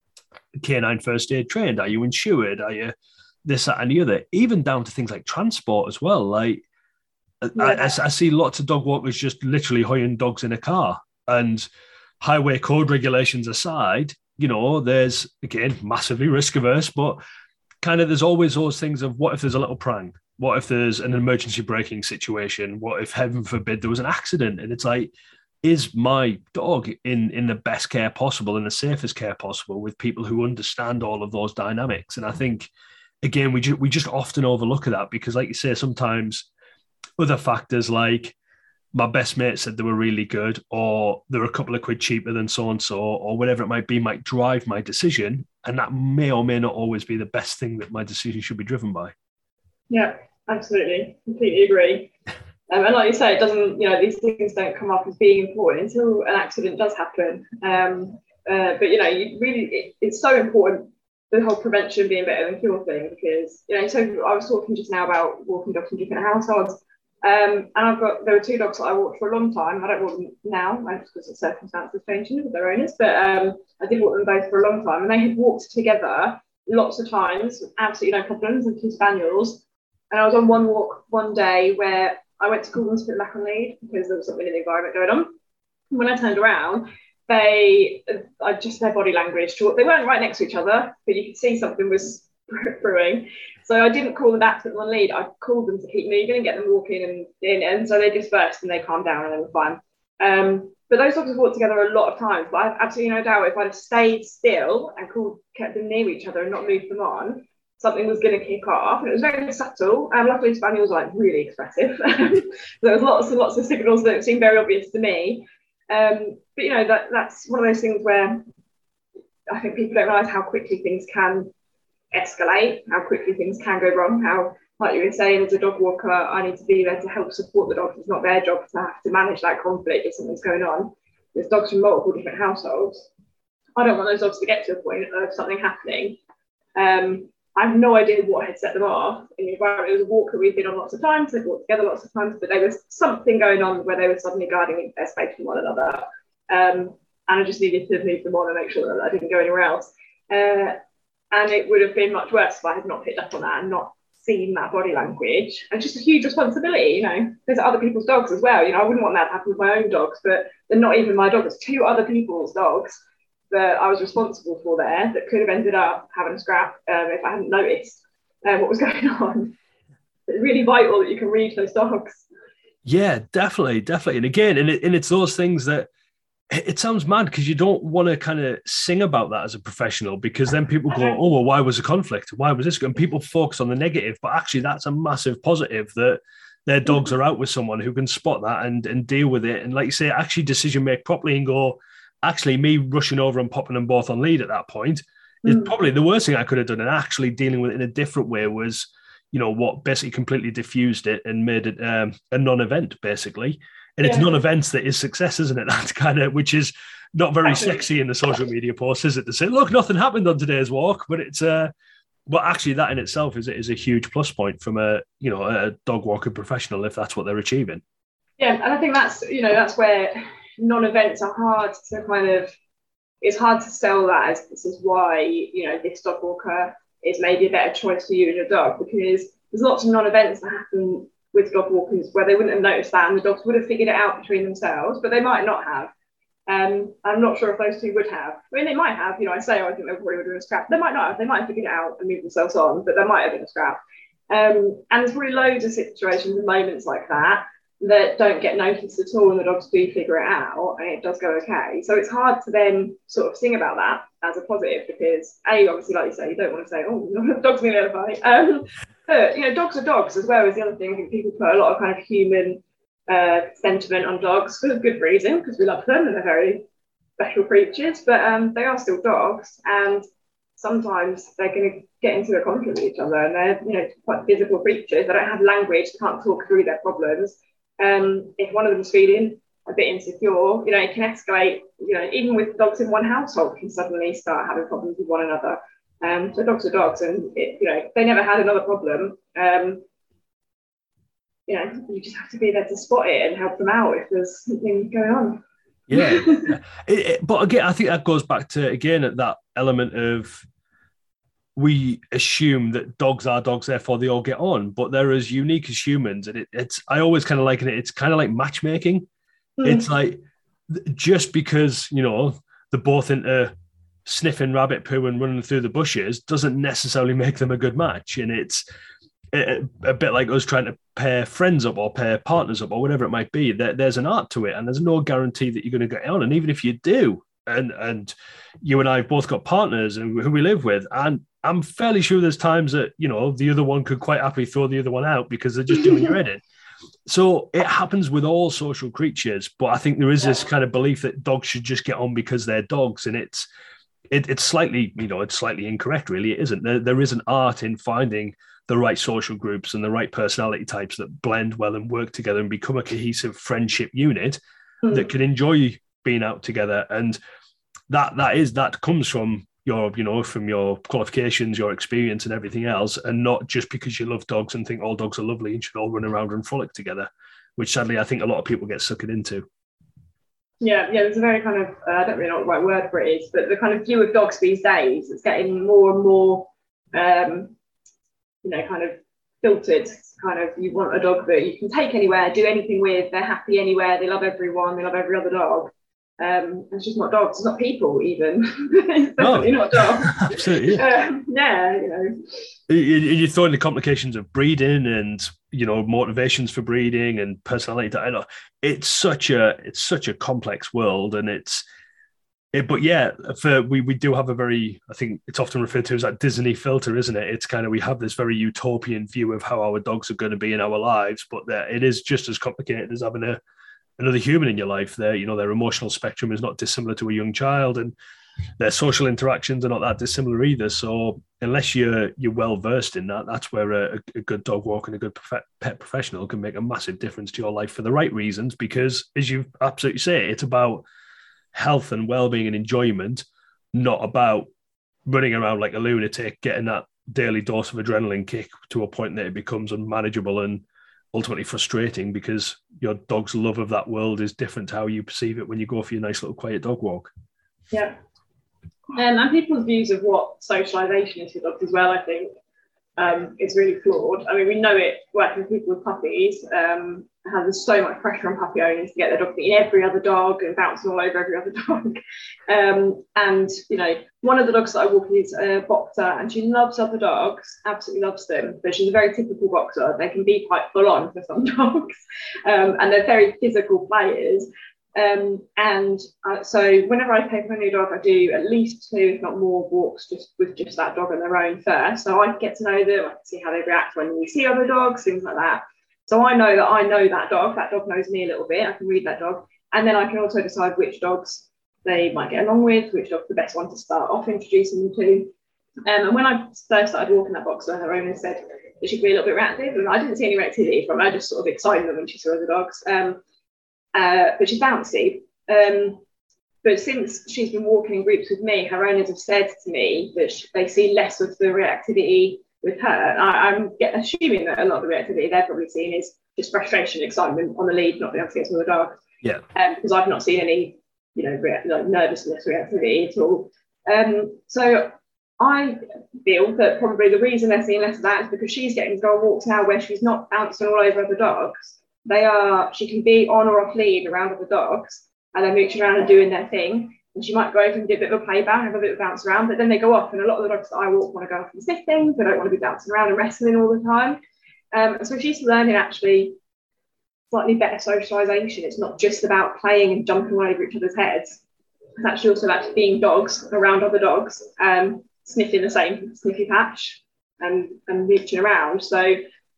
canine first aid trained? Are you insured? Are you this, that, and the other? Even down to things like transport as well. Like, yeah. I, I, I see lots of dog walkers just literally hoying dogs in a car, and highway code regulations aside, you know, there's, again, massively risk averse, but kind of there's always those things of, what if there's a little prank? What if there's an emergency braking situation? What if, heaven forbid, there was an accident? And it's like, is my dog in, in the best care possible, in the safest care possible, with people who understand all of those dynamics? And I think, again, we, ju- we just often overlook that, because, like you say, sometimes other factors like, my best mate said they were really good, or they're a couple of quid cheaper than so-and-so, or whatever it might be, might drive my decision. And that may or may not always be the best thing that my decision should be driven by. Yeah, absolutely. Completely agree. Um, and like you say, it doesn't, you know, these things don't come up as being important until an accident does happen. Um, uh, but, you know, you really, it, it's so important, the whole prevention being better than cure thing, because, you know, so I was talking just now about walking dogs in different households. Um, and I've got, there were two dogs that I walked for a long time. I don't walk them now, because the circumstances changing with their owners, but um, I did walk them both for a long time, and they had walked together lots of times, absolutely no problems, and two spaniels. And I was on one walk one day where I went to call them to put them back on lead because there was something in the environment going on. And when I turned around, they, I just, their body language, they weren't right next to each other, but you could see something was brewing. So I didn't call them back to put them on lead. I called them to keep moving and get them walking and in. And so they dispersed and they calmed down and they were fine. Um, but those dogs have walked together a lot of times. But I have absolutely no doubt if I'd have stayed still and called, kept them near each other and not moved them on, something was going to kick off. And it was very subtle. And luckily, Spaniels are like really expressive. There was lots and lots of signals that seemed very obvious to me. Um, but, you know, that that's one of those things where I think people don't realise how quickly things can escalate, how quickly things can go wrong, how, like you were saying, as a dog walker, I need to be there to help support the dogs. It's not their job to have to manage that conflict if something's going on. There's dogs from multiple different households. I don't want those dogs to get to a point of something happening. Um, I have no idea what had set them off in the environment. It was a walk that we've been on lots of times, they've walked together lots of times, but there was something going on where they were suddenly guarding their space from one another. Um, and I just needed to move them on and make sure that I didn't go anywhere else. Uh, And it would have been much worse if I had not picked up on that and not seen that body language, and just a huge responsibility. You know, there's other people's dogs as well. You know, I wouldn't want that to happen with my own dogs, but they're not even my dogs. It's two other people's dogs that I was responsible for there that could have ended up having a scrap um, if I hadn't noticed uh, what was going on. It's really vital that you can read those dogs. Yeah, definitely, definitely. And again, and, it, and it's those things that it sounds mad because you don't want to kind of sing about that as a professional, because then people go, oh, well, why was the conflict? Why was this? And people focus on the negative, but actually that's a massive positive that their dogs are out with someone who can spot that and, and deal with it. And like you say, actually decision make properly and go, actually me rushing over and popping them both on lead at that point is mm. probably the worst thing I could have done. And actually dealing with it in a different way was, you know, what basically completely diffused it and made it um, a non-event basically. And yeah. It's non-events that is success, isn't it? That's kind of, which is not very sexy in the social media post, is it? To say, look, nothing happened on today's walk, but it's uh, but actually that in itself is is a huge plus point from a, you know, a dog walking professional if that's what they're achieving. Yeah, and I think that's, you know, that's where non-events are hard to kind of, it's hard to sell that as this is why, you know, this dog walker is maybe a better choice for you and your dog, because there's lots of non-events that happen with dog walkers where they wouldn't have noticed that and the dogs would have figured it out between themselves, but they might not have. Um, I'm not sure if those two would have. I mean, they might have, you know, I say, oh, I think they probably would have been a scrap. They might not have. They might have figured it out and moved themselves on, but there might have been a scrap. Um, and there's really loads of situations and moments like that that don't get noticed at all, and the dogs do figure it out and it does go okay. So it's hard to then sort of sing about that as a positive, because A, obviously, like you say, you don't want to say, oh, the dog's going to fight. Um, but, you know, dogs are dogs as well as the other thing. I think people put a lot of kind of human uh, sentiment on dogs for good reason, because we love them and they're very special creatures, but um, they are still dogs, and sometimes they're going to get into a conflict with each other, and they're, you know, quite physical creatures. They don't have language, they can't talk through their problems. Um, if one of them's feeling a bit insecure, you know, it can escalate. You know, even with dogs in one household, can suddenly start having problems with one another. Um, so dogs are dogs, and it, you know, if they never had another problem, um, you know, you just have to be there to spot it and help them out if there's something going on. Yeah, it, it, but again, I think that goes back to again at that element of, we assume that dogs are dogs, therefore they all get on, but they're as unique as humans. And it, it's, I always kind of liken it, it's kind of like matchmaking. Mm. It's like, just because, you know, they're both into sniffing rabbit poo and running through the bushes doesn't necessarily make them a good match. And it's a, a bit like us trying to pair friends up or pair partners up or whatever it might be. There, there's an art to it, and there's no guarantee that you're going to get on. And even if you do, and and you and I have both got partners and who we live with, and I'm fairly sure there's times that, you know, the other one could quite happily throw the other one out because they're just doing your head in. So it happens with all social creatures, but I think there is this kind of belief that dogs should just get on because they're dogs, and it's it, it's slightly, you know, it's slightly incorrect, really. It isn't. There, there is an art in finding the right social groups and the right personality types that blend well and work together and become a cohesive friendship unit mm. that can enjoy being out together. And that that is that comes from your, you know, from your qualifications, your experience and everything else, and not just because you love dogs and think all dogs are lovely and should all run around and frolic together, which sadly I think a lot of people get suckered into. Yeah, yeah, there's a very kind of, uh, I don't really know what the right word for it is, but the kind of view of dogs these days, it's getting more and more, um, you know, kind of filtered. Kind of, you want a dog that you can take anywhere, do anything with, they're happy anywhere, they love everyone, they love every other dog. Um, it's just not dogs, it's not people even. It's definitely no. not dogs. Absolutely. Yeah. Um, yeah, you know. You throw in the complications of breeding and, you know, motivations for breeding and personality. I know it's such a it's such a complex world, and it's it, but yeah, for we we do have a very, I think it's often referred to as that Disney filter, isn't it? It's kind of, we have this very utopian view of how our dogs are going to be in our lives, but it is just as complicated as having a another human in your life. There, you know, their emotional spectrum is not dissimilar to a young child, and their social interactions are not that dissimilar either. So unless you're you're well versed in that, that's where a, a good dog walk and a good prof- pet professional can make a massive difference to your life for the right reasons. Because as you absolutely say, it's about health and well-being and enjoyment, not about running around like a lunatic, getting that daily dose of adrenaline kick to a point that it becomes unmanageable and ultimately frustrating, because your dog's love of that world is different to how you perceive it when you go for your nice little quiet dog walk. Yeah. Um, and people's views of what socialisation is for dogs as well, I think. um, is really flawed. I mean, we know it working with people with puppies, um, how there's so much pressure on puppy owners to get their dog to eat every other dog and bouncing all over every other dog. Um, and, you know, one of the dogs that I walk is a boxer, and she loves other dogs, absolutely loves them, but she's a very typical boxer. They can be quite full on for some dogs, um, and they're very physical players. Um, and uh, so whenever I take my new dog, I do at least two, if not more, walks just with just that dog on their own first. So I can get to know them, I can see how they react when we see other dogs, things like that. So I know that I know that dog, that dog knows me a little bit, I can read that dog. And then I can also decide which dogs they might get along with, which dog's the best one to start off introducing them to. Um, and when I first started walking that boxer, her owner said that she'd be a little bit reactive, and I didn't see any reactivity from her, I just sort of excited them when she saw the dogs. Um, uh, but she's bouncy. Um, but since she's been walking in groups with me, her owners have said to me that she, they see less of the reactivity with her. I, I'm get, assuming that a lot of the reactivity they're probably seeing is just frustration, excitement on the lead, not being able to get to the dog. Yeah. Um, because I've not seen any, you know, rea- like nervousness, reactivity at all. Um, so I feel that probably the reason they're seeing less of that is because she's getting to go on walks now where she's not bouncing all over other dogs. They are, she can be on or off lead around other dogs, and they're mooching around and doing their thing. And she might go over and do a bit of a play bound, have a bit of a bounce around, but then they go off. And a lot of the dogs that I walk want to go off and sniff things. They don't want to be bouncing around and wrestling all the time. Um, and so she's learning actually slightly better socialisation. It's not just about playing and jumping all over each other's heads. It's actually also about being dogs around other dogs, um, sniffing the same sniffy patch and, and reaching around. So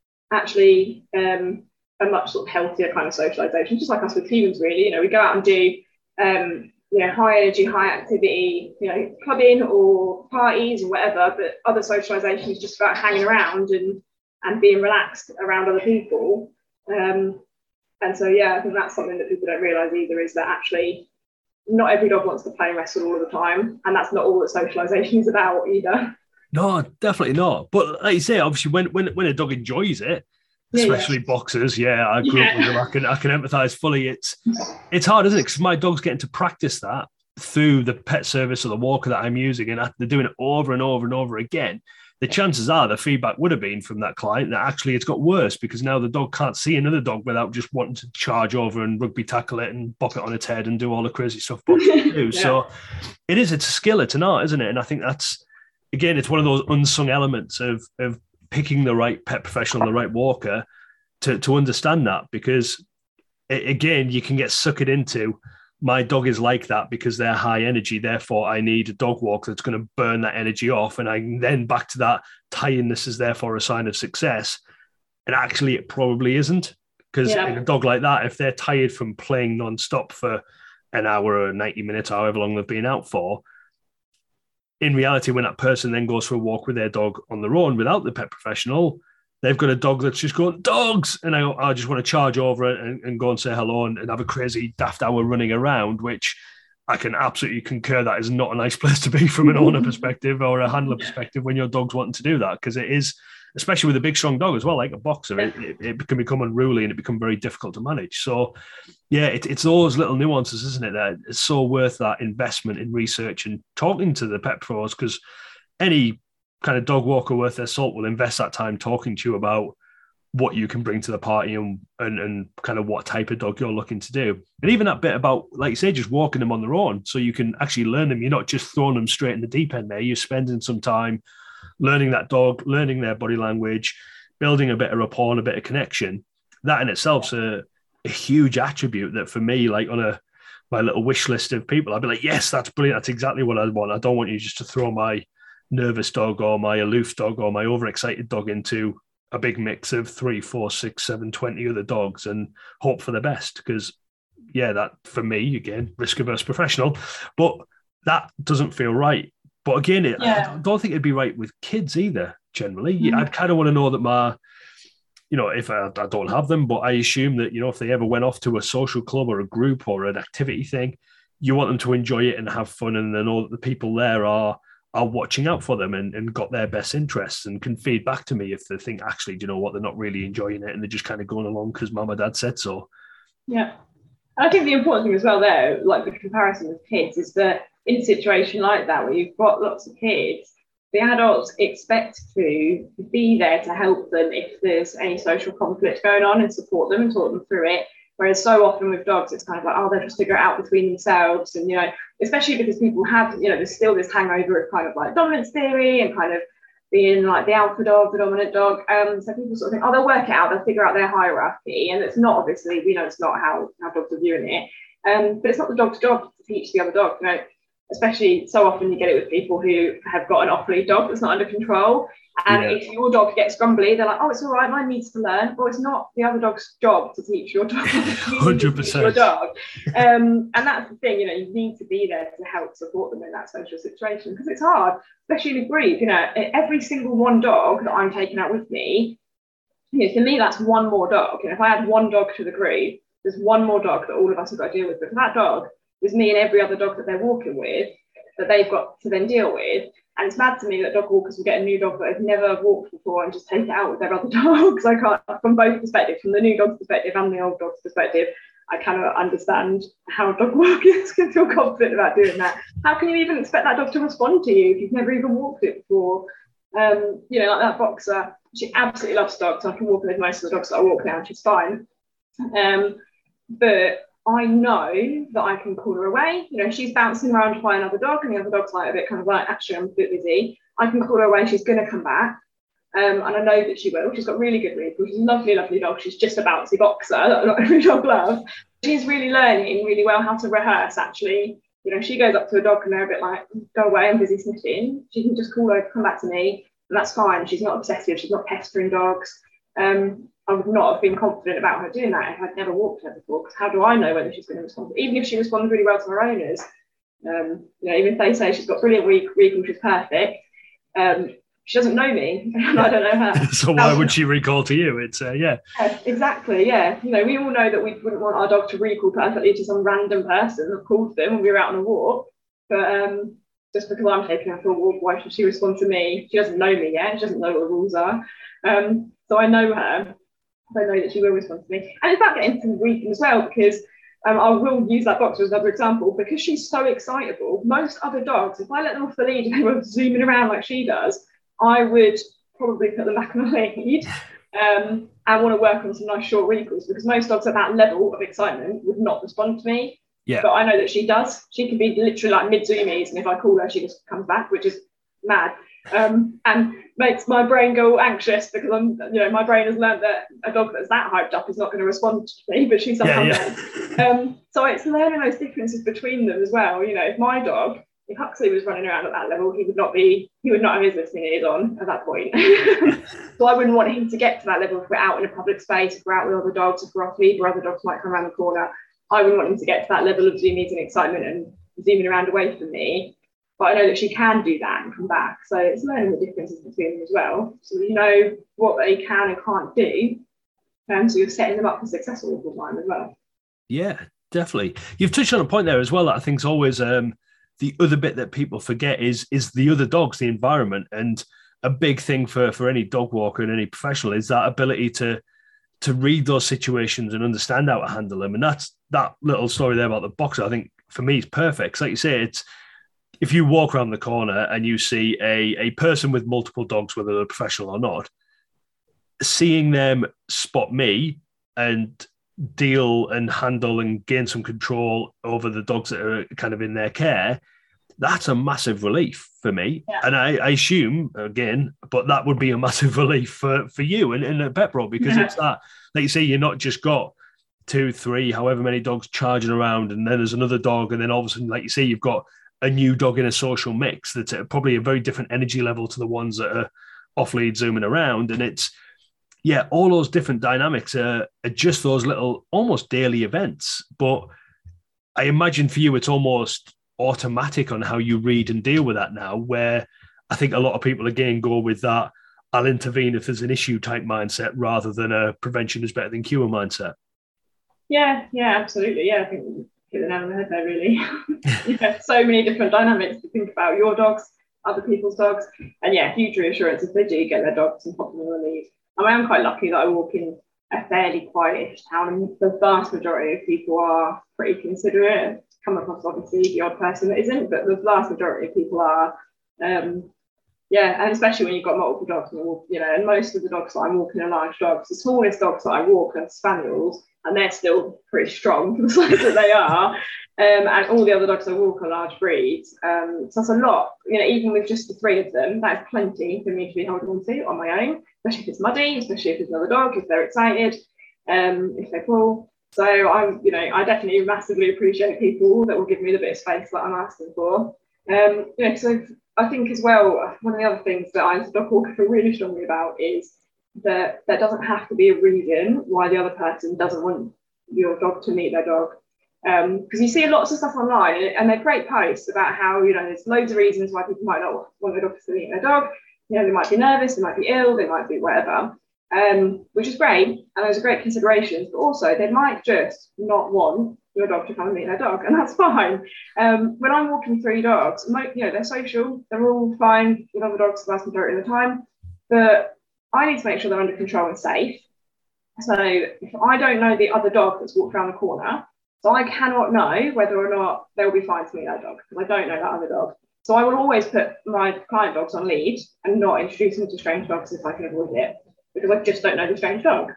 actually um, a much sort of healthier kind of socialisation, just like us with humans really. You know, we go out and do um, you know, high energy, high activity, you know, clubbing or parties or whatever, but other socialisation is just about hanging around and, and being relaxed around other people. Um, and so, yeah, I think that's something that people don't realise either, is that actually not every dog wants to play and wrestle all of the time. And that's not all that socialisation is about either. No, definitely not. But like you say, obviously when when, when a dog enjoys it, especially yeah, yeah. boxers, yeah, I grew yeah. up with them. I can I can empathise fully. It's it's hard, isn't it? Because my dog's getting to practice that through the pet service or the walker that I'm using, and they're doing it over and over and over again. The chances are the feedback would have been from that client that actually it's got worse because now the dog can't see another dog without just wanting to charge over and rugby tackle it and bop it on its head and do all the crazy stuff boxers do. yeah. So it is, it's a skill, it's an art, isn't it? And I think that's, again, it's one of those unsung elements of of picking the right pet professional, the right walker, to, to understand that, because it, again, you can get suckered into, my dog is like that because they're high energy, therefore I need a dog walk that's going to burn that energy off. And I can then back to that, tiredness is therefore a sign of success. And actually it probably isn't, because yeah. in a dog like that, if they're tired from playing non-stop for an hour or ninety minutes, however long they've been out for, in reality, when that person then goes for a walk with their dog on their own without the pet professional, they've got a dog that's just going, dogs! And I, I just want to charge over it and, and go and say hello and, and have a crazy daft hour running around, which I can absolutely concur that is not a nice place to be from an owner perspective or a handler perspective when your dog's wanting to do that, because it is, especially with a big, strong dog as well, like a boxer, it, it, it can become unruly and it become very difficult to manage. So, yeah, it, it's those little nuances, isn't it, that it's so worth that investment in research and talking to the pet pros, because any kind of dog walker worth their salt will invest that time talking to you about what you can bring to the party and, and and kind of what type of dog you're looking to do. And even that bit about, like you say, just walking them on their own so you can actually learn them. You're not just throwing them straight in the deep end there. You're spending some time learning that dog, learning their body language, building a bit of rapport and a bit of connection. That in itself's a, a huge attribute that for me, like on a my little wish list of people, I'd be like, yes, that's brilliant. That's exactly what I want. I don't want you just to throw my nervous dog or my aloof dog or my overexcited dog into a big mix of three, four, six, seven, twenty other dogs and hope for the best. Because, yeah, that for me, again, risk averse professional, but that doesn't feel right. But again, it, yeah. I don't think it'd be right with kids either, generally. Mm-hmm. I'd kind of want to know that my, you know, if I, I don't have them, but I assume that, you know, if they ever went off to a social club or a group or an activity thing, you want them to enjoy it and have fun and they know that the people there are are watching out for them and, and got their best interests and can feed back to me if they think, actually, do you know what, they're not really enjoying it and they're just kind of going along because mum or dad said so. Yeah. I think the important thing as well there, like the comparison with kids, is that in a situation like that where you've got lots of kids, the adults expect to be there to help them if there's any social conflict going on and support them and talk them through it. Whereas so often with dogs, it's kind of like, oh, they'll just figure it out between themselves. And, you know, especially because people have, you know, there's still this hangover of kind of like dominance theory and kind of being like the alpha dog, the dominant dog. Um, so people sort of think, oh, they'll work it out, they'll figure out their hierarchy. And it's not, obviously, we know it's not how, how dogs are viewing it. Um, but it's not the dog's job to teach the other dog, you know, especially so often you get it with people who have got an off-lead dog that's not under control. And yeah. if your dog gets grumbly, they're like, oh, it's all right, mine needs to learn. Well, it's not the other dog's job to teach your dog. one hundred percent. Your dog. Um, and that's the thing, you know, you need to be there to help support them in that social situation because it's hard, especially in a group. You know, every single one dog that I'm taking out with me, you know, for me, that's one more dog. You know, if I add one dog to the group, there's one more dog that all of us have got to deal with. But for that dog, is me and every other dog that they're walking with that they've got to then deal with. And it's mad to me that dog walkers will get a new dog that have never walked before and just take it out with their other dogs. I can't, from both perspectives, from the new dog's perspective and the old dog's perspective, I cannot understand how dog walkers can feel confident about doing that. How can you even expect that dog to respond to you if you've never even walked it before? Um, you know, like that boxer, she absolutely loves dogs. I can walk with most of the dogs that I walk now, and she's fine. Um, but I know that I can call her away. You know, she's bouncing around by another dog and the other dog's like a bit kind of like, actually, I'm a bit busy. I can call her away. She's going to come back. Um, and I know that she will. She's got really good recall. She's a lovely, lovely dog. She's just a bouncy boxer that not every dog loves. She's really learning really well how to rehearse, actually. You know, she goes up to a dog and they're a bit like, go away, I'm busy sniffing. She can just call her, come back to me. And that's fine. She's not obsessive. She's not pestering dogs. Um, I would not have been confident about her doing that if I'd never walked her before, because how do I know whether she's going to respond? Even if she responds really well to her owners, um, you know, even if they say she's got brilliant recall, she's perfect, um, she doesn't know me, and I don't know her. So why would she recall to you? It's, uh, yeah. yeah. Exactly, yeah. You know, we all know that we wouldn't want our dog to recall perfectly to some random person that called them when we were out on a walk, but um, just because I'm taking her for a walk, why should she respond to me? She doesn't know me yet, she doesn't know what the rules are. Um, so I know her. I know that she will respond to me. And in fact, get into the weekend as well, because um, I will use that boxer as another example, because she's so excitable. Most other dogs, if I let them off the lead and they were zooming around like she does, I would probably put them back on the lead um, and want to work on some nice short recalls, because most dogs at that level of excitement would not respond to me. Yeah. But I know that she does. She can be literally like mid-zoomies, and if I call her, she just comes back, which is mad. Um, and makes my brain go anxious, because I'm, you know, my brain has learned that a dog that's that hyped up is not going to respond to me, but she somehow yeah, does. Yeah. Um, so it's learning those differences between them as well. You know, if my dog, if Huxley was running around at that level, he would not be, he would not have his listening ears on at that point. So I wouldn't want him to get to that level if we're out in a public space, if we're out with other dogs, if we're off lead, where other dogs might come around the corner. I wouldn't want him to get to that level of zoomies and excitement and zooming around away from me. But I know that she can do that and come back. So it's learning the differences between them as well. So you know what they can and can't do. Um, so you're setting them up for success all the time as well. Yeah, definitely. You've touched on a point there as well that I think is always um, the other bit that people forget is is the other dogs, the environment. And a big thing for, for any dog walker and any professional is that ability to to read those situations and understand how to handle them. And that's that little story there about the boxer, I think, for me, is perfect. 'Cause like you say, it's if you walk around the corner and you see a, a person with multiple dogs, whether they're professional or not, seeing them spot me and deal and handle and gain some control over the dogs that are kind of in their care, that's a massive relief for me. Yeah. And I, I assume, again, but that would be a massive relief for, for you and in a pet pro, because yeah. it's that, like you say, you're not just got two, three, however many dogs charging around, and then there's another dog, and then all of a sudden, like you say, you've got a new dog in a social mix that's at probably a very different energy level to the ones that are off lead zooming around. And it's, yeah, all those different dynamics are, are just those little almost daily events. But I imagine for you, it's almost automatic on how you read and deal with that now, where I think a lot of people again go with that I'll intervene if there's an issue type mindset rather than a prevention is better than cure mindset. Yeah, yeah, absolutely. Yeah, I think hit the nail on the head there, really. Yeah, so many different dynamics to think about, your dogs, other people's dogs, and yeah, huge reassurance if they do get their dogs and pop them on the lead. I mean, I'm quite lucky that I walk in a fairly quiet town, and the vast majority of people are pretty considerate. Come across obviously the odd person that isn't, but the vast majority of people are. Um, Yeah, and especially when you've got multiple dogs, you know, and most of the dogs that I'm walking are large dogs. The smallest dogs that I walk are spaniels, and they're still pretty strong for the size that they are. Um, and all the other dogs I walk are large breeds. Um, so that's a lot. You know, even with just the three of them, that's plenty for me to be holding on to on my own, especially if it's muddy, especially if there's another dog, if they're excited, um, if they pull. So I'm, you know, I definitely massively appreciate people that will give me the bit of space that I'm asking for. Um, you know, so I think as well, one of the other things that I as a dog walker feel really strongly about is that there doesn't have to be a reason why the other person doesn't want your dog to meet their dog. Because um, you see lots of stuff online, and they're great posts about how, you know, there's loads of reasons why people might not want their dog to meet their dog. You know, they might be nervous, they might be ill, they might be whatever, um, which is great, and those are great considerations. But also, they might just not want your dog to come and meet their dog, and that's fine. Um, when I'm walking three dogs, you know, they're social, they're all fine with other dogs the vast majority of the time, but I need to make sure they're under control and safe. So if I don't know the other dog that's walked around the corner, so I cannot know whether or not they'll be fine to meet that dog, because I don't know that other dog. So I will always put my client dogs on lead and not introduce them to strange dogs if I can avoid it, because I just don't know the strange dog.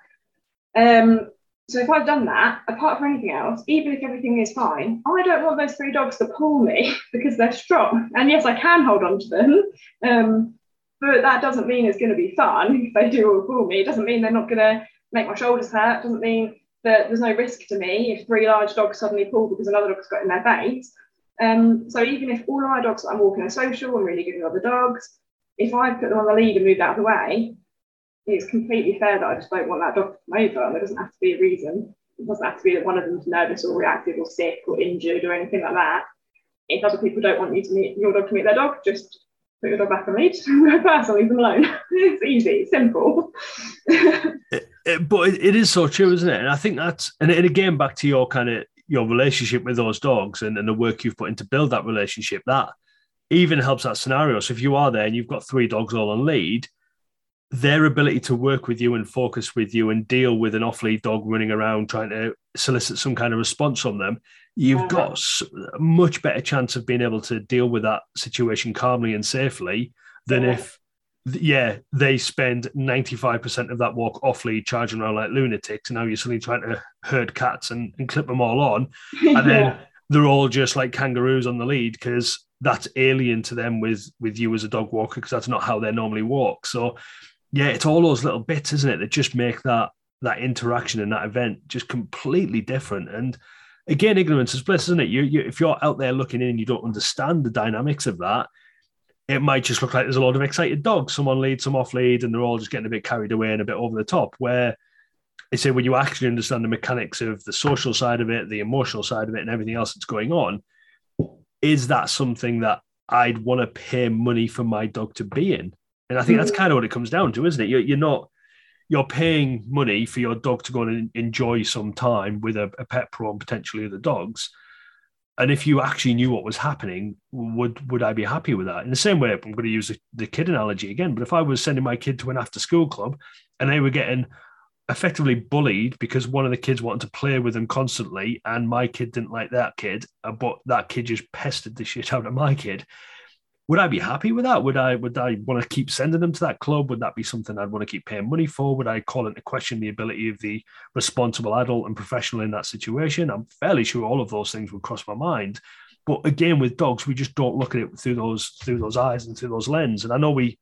Um, so if I've done that, apart from anything else, even if everything is fine, I don't want those three dogs to pull me because they're strong. And yes, I can hold on to them, um, but that doesn't mean it's going to be fun if they do all pull me. It doesn't mean they're not going to make my shoulders hurt. It doesn't mean that there's no risk to me if three large dogs suddenly pull because another dog's got in their bait. Um, so even if all of my dogs that I'm walking are social and really good with other dogs, if I put them on the lead and moved out of the way, it's completely fair that I just don't want that dog to come over, and there doesn't have to be a reason. It doesn't have to be that one of them's nervous or reactive or sick or injured or anything like that. If other people don't want you to meet your dog to meet their dog, just put your dog back on lead and go past and leave them alone. It's easy, it's simple. it, it, but it, it is so true, isn't it? And I think that's, and, and again, back to your kind of your relationship with those dogs and, and the work you've put in to build that relationship, that even helps that scenario. So if you are there and you've got three dogs all on lead, their ability to work with you and focus with you and deal with an off-lead dog running around trying to solicit some kind of response from them, you've uh-huh. got a much better chance of being able to deal with that situation calmly and safely than yeah. if, yeah, they spend ninety-five percent of that walk off-lead charging around like lunatics, and now you're suddenly trying to herd cats and, and clip them all on, and then yeah. they're all just like kangaroos on the lead because that's alien to them with, with you as a dog walker, because that's not how they normally walk. So yeah, it's all those little bits, isn't it, that just make that that interaction in that event just completely different. And again, ignorance is bliss, isn't it? You, you, if you're out there looking in and you don't understand the dynamics of that, it might just look like there's a lot of excited dogs, some on lead, some off lead, and they're all just getting a bit carried away and a bit over the top. Where I say, when you actually understand the mechanics of the social side of it, the emotional side of it, and everything else that's going on, is that something that I'd want to pay money for my dog to be in? And I think that's kind of what it comes down to, isn't it? You're, you're not, you're paying money for your dog to go and enjoy some time with a, a pet pro and potentially other dogs. And if you actually knew what was happening, would would I be happy with that? In the same way, I'm going to use the, the kid analogy again, but if I was sending my kid to an after school club and they were getting effectively bullied because one of the kids wanted to play with them constantly and my kid didn't like that kid, but that kid just pestered the shit out of my kid, would I be happy with that? Would I would I want to keep sending them to that club? Would that be something I'd want to keep paying money for? Would I call into question the ability of the responsible adult and professional in that situation? I'm fairly sure all of those things would cross my mind. But again, with dogs, we just don't look at it through those through those eyes and through those lenses. And I know we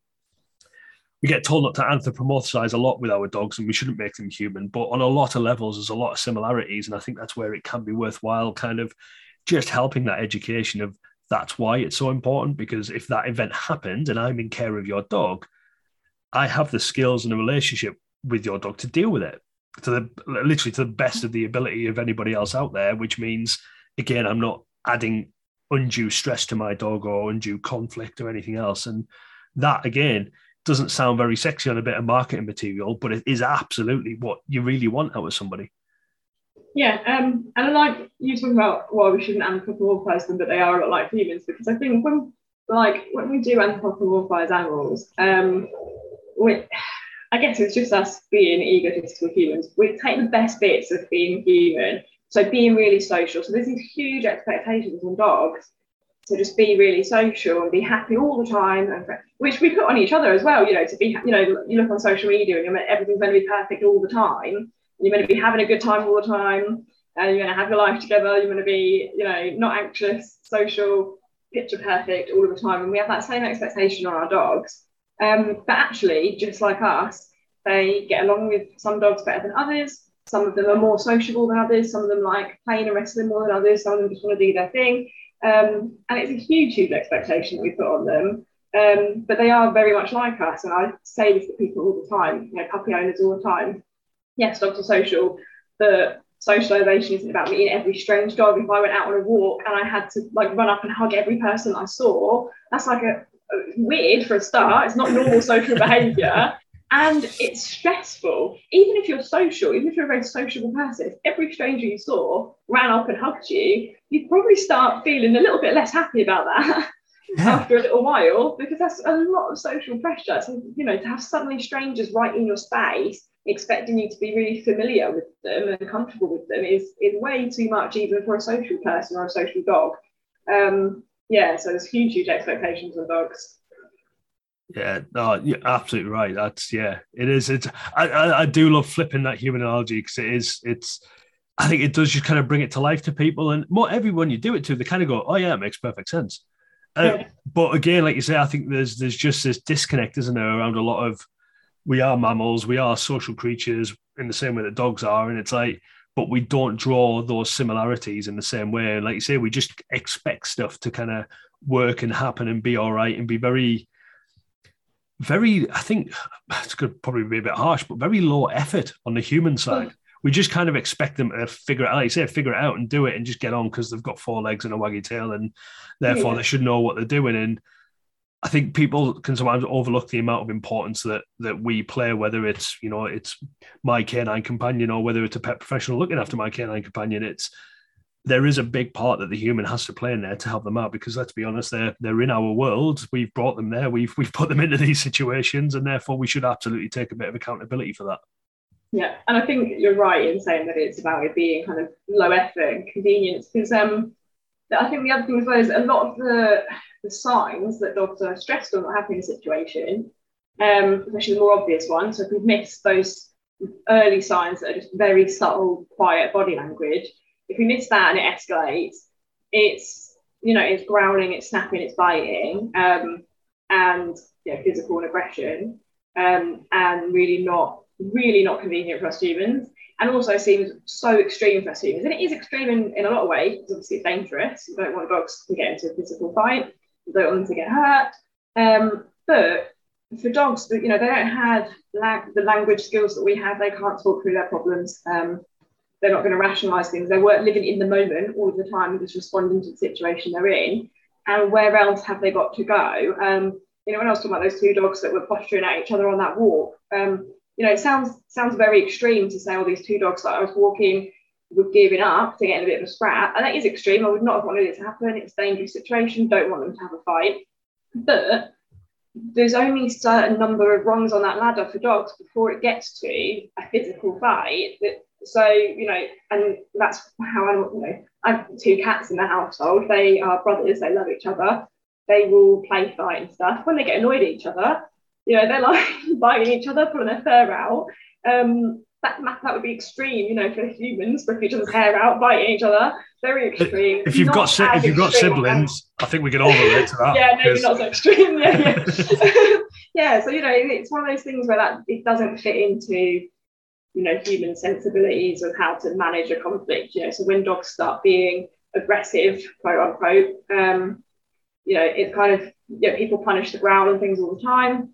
we get told not to anthropomorphize a lot with our dogs, and we shouldn't make them human. But on a lot of levels, there's a lot of similarities, and I think that's where it can be worthwhile, kind of just helping that education of. That's why it's so important, because if that event happened and I'm in care of your dog, I have the skills and the relationship with your dog to deal with it to the literally to the best of the ability of anybody else out there, which means, again, I'm not adding undue stress to my dog or undue conflict or anything else. And that, again, doesn't sound very sexy on a bit of marketing material, but it is absolutely what you really want out of somebody. Yeah, um, and I like you talking about why we shouldn't anthropomorphize them, but they are a lot like humans, because I think when, like, when we do anthropomorphize animals, um, we, I guess it's just us being egotistical humans. We take the best bits of being human, so being really social. So there's these huge expectations on dogs to just be really social and be happy all the time, and which we put on each other as well, you know, to be, you know, you look on social media and you're, everything's going to be perfect all the time. You're going to be having a good time all the time, and you're going to have your life together. You're going to be, you know, not anxious, social, picture perfect all of the time. And we have that same expectation on our dogs. Um, but actually, just like us, they get along with some dogs better than others. Some of them are more sociable than others. Some of them like playing and wrestling more than others. Some of them just want to do their thing. Um, and it's a huge, huge expectation that we put on them. Um, but they are very much like us. And I say this to people all the time, you know, puppy owners all the time. Yes, dogs are social, but socialization isn't about meeting every strange dog. If I went out on a walk and I had to like run up and hug every person I saw, that's like a, a weird for a start. It's not normal social behavior. And it's stressful. Even if you're social, even if you're a very sociable person, if every stranger you saw ran up and hugged you, you'd probably start feeling a little bit less happy about that yeah. after a little while, because that's a lot of social pressure. So, you know, to have suddenly strangers right in your space, expecting you to be really familiar with them and comfortable with them is, is way too much, even for a social person or a social dog. Um, yeah, so there's huge, huge expectations on dogs. Yeah, no, you're absolutely right. That's yeah, it is. It's I, I, I do love flipping that human analogy because it is. It's I think it does just kind of bring it to life to people, and more everyone you do it to, they kind of go, "Oh yeah, it makes perfect sense." Uh, yeah. But again, like you say, I think there's there's just this disconnect, isn't there, around a lot of we are mammals, we are social creatures in the same way that dogs are, and it's like, but we don't draw those similarities in the same way. And like you say, we just expect stuff to kind of work and happen and be all right and be very. Very, I think it's going to probably be a bit harsh, but very low effort on the human side. We just kind of expect them to figure it out, like you say, figure it out and do it and just get on because they've got four legs and a waggy tail and therefore yeah. they should know what they're doing. And I think people can sometimes overlook the amount of importance that that we play, whether it's, you know, it's my canine companion or whether it's a pet professional looking after my canine companion. It's there is a big part that the human has to play in there to help them out, because let's be honest, they're they're in our world. We've brought them there. We've we've put them into these situations, and therefore we should absolutely take a bit of accountability for that. Yeah, and I think you're right in saying that it's about it being kind of low effort and convenience, because um, I think the other thing as well is a lot of the the signs that dogs are stressed or not happy in a situation, um, especially the more obvious ones. So if we've missed those early signs that are just very subtle, quiet body language. If we miss that and it escalates, it's, you know, it's growling, it's snapping, it's biting, um, and yeah, physical and aggression, um, and really not, really not convenient for us humans, and also seems so extreme for us humans. And it is extreme in, in a lot of ways, because obviously it's dangerous. You don't want dogs to get into a physical fight, you don't want them to get hurt. Um, but for dogs, you know, they don't have la- the language skills that we have. They can't talk through their problems. Um, They're not going to rationalise things. They weren't living in the moment all the time, just responding to the situation they're in. And where else have they got to go? Um, you know, when I was talking about those two dogs that were posturing at each other on that walk, um, you know, it sounds sounds very extreme to say, oh, these two dogs that I was walking were giving up to get in a bit of a scrap. And that is extreme. I would not have wanted it to happen. It's a dangerous situation. Don't want them to have a fight. But there's only a certain number of rungs on that ladder for dogs before it gets to a physical fight. That, so, you know, and that's how I, you know, I have two cats in the household. They are brothers. They love each other. They will play fight and stuff. When they get annoyed at each other, you know, they're like biting each other, pulling their fur out. Um, that that would be extreme, you know, for humans, for each other's hair out, biting each other. Very extreme. If you've not got if you've got siblings, as, I think we can all relate to that. Yeah, maybe not so extreme. Yeah, yeah. Yeah. So, you know, it's one of those things where that it doesn't fit into, you know, human sensibilities of how to manage a conflict. You know, so when dogs start being aggressive, quote unquote, um, you know, it's kind of, you know, people punish the growl and things all the time.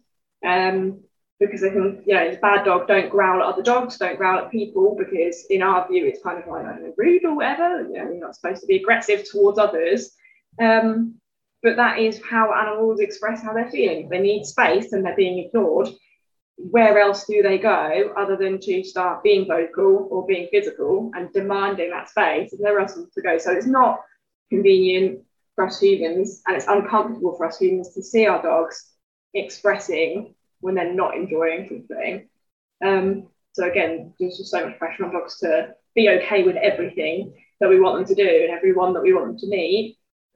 Um, because they think, you know, it's a bad dog, don't growl at other dogs, don't growl at people, because in our view, it's kind of like, I don't know, rude or whatever. You know, you're not supposed to be aggressive towards others. Um, but that is how animals express how they're feeling. If they need space and they're being ignored, where else do they go other than to start being vocal or being physical and demanding that space? There's nowhere else to go. So it's not convenient for us humans, and it's uncomfortable for us humans to see our dogs expressing when they're not enjoying something. Um, so again, there's just so much pressure on dogs to be okay with everything that we want them to do and everyone that we want them to meet.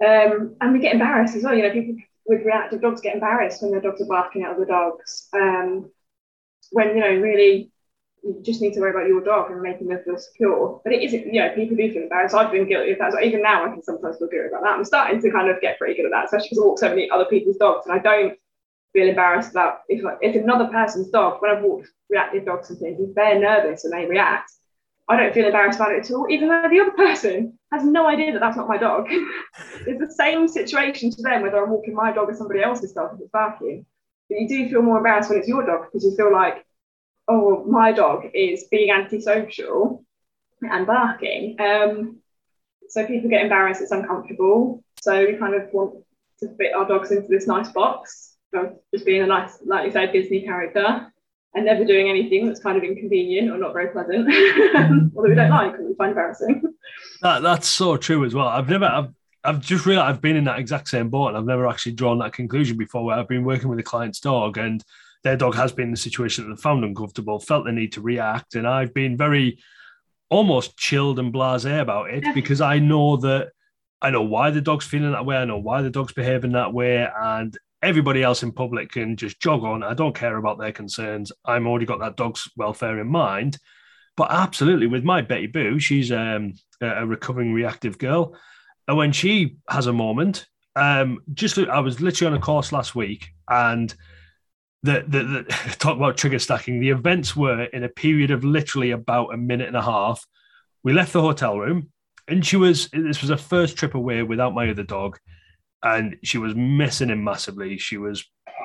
Um, and we get embarrassed as well. You know, people with reactive dogs get embarrassed when their dogs are barking at other dogs. Um, when, you know, really you just need to worry about your dog and making them feel secure. But it isn't, you know, people do feel embarrassed. I've been guilty of that. So even now I can sometimes feel guilty about that. I'm starting to kind of get pretty good at that, especially because I walk so many other people's dogs, and I don't feel embarrassed about if, like, if another person's dog, when I've walked reactive dogs and things, if they're nervous and they react, I don't feel embarrassed about it at all, even though the other person has no idea that that's not my dog. It's the same situation to them whether I'm walking my dog or somebody else's dog if it's barking. But you do feel more embarrassed when it's your dog, because you feel like, oh, my dog is being antisocial and barking. Um, so people get embarrassed, it's uncomfortable. So we kind of want to fit our dogs into this nice box of just being a nice, like you said, Disney character, and never doing anything that's kind of inconvenient or not very pleasant, although we don't like and we find embarrassing. That, that's so true as well. I've never, I've, I've just realized I've been in that exact same boat, and I've never actually drawn that conclusion before, where I've been working with a client's dog and their dog has been in a situation that they found uncomfortable, felt the need to react. And I've been very almost chilled and blasé about it, because I know that I know why the dog's feeling that way. I know why the dog's behaving that way. And everybody else in public can just jog on. I don't care about their concerns. I'm already got that dog's welfare in mind. But absolutely, with my Betty Boo, she's um, a recovering reactive girl. And when she has a moment, um, just I was literally on a course last week, and The, the, the talk about trigger stacking. The events were in a period of literally about a minute and a half. We left the hotel room, and she was, this was her first trip away without my other dog, and she was missing him massively. She was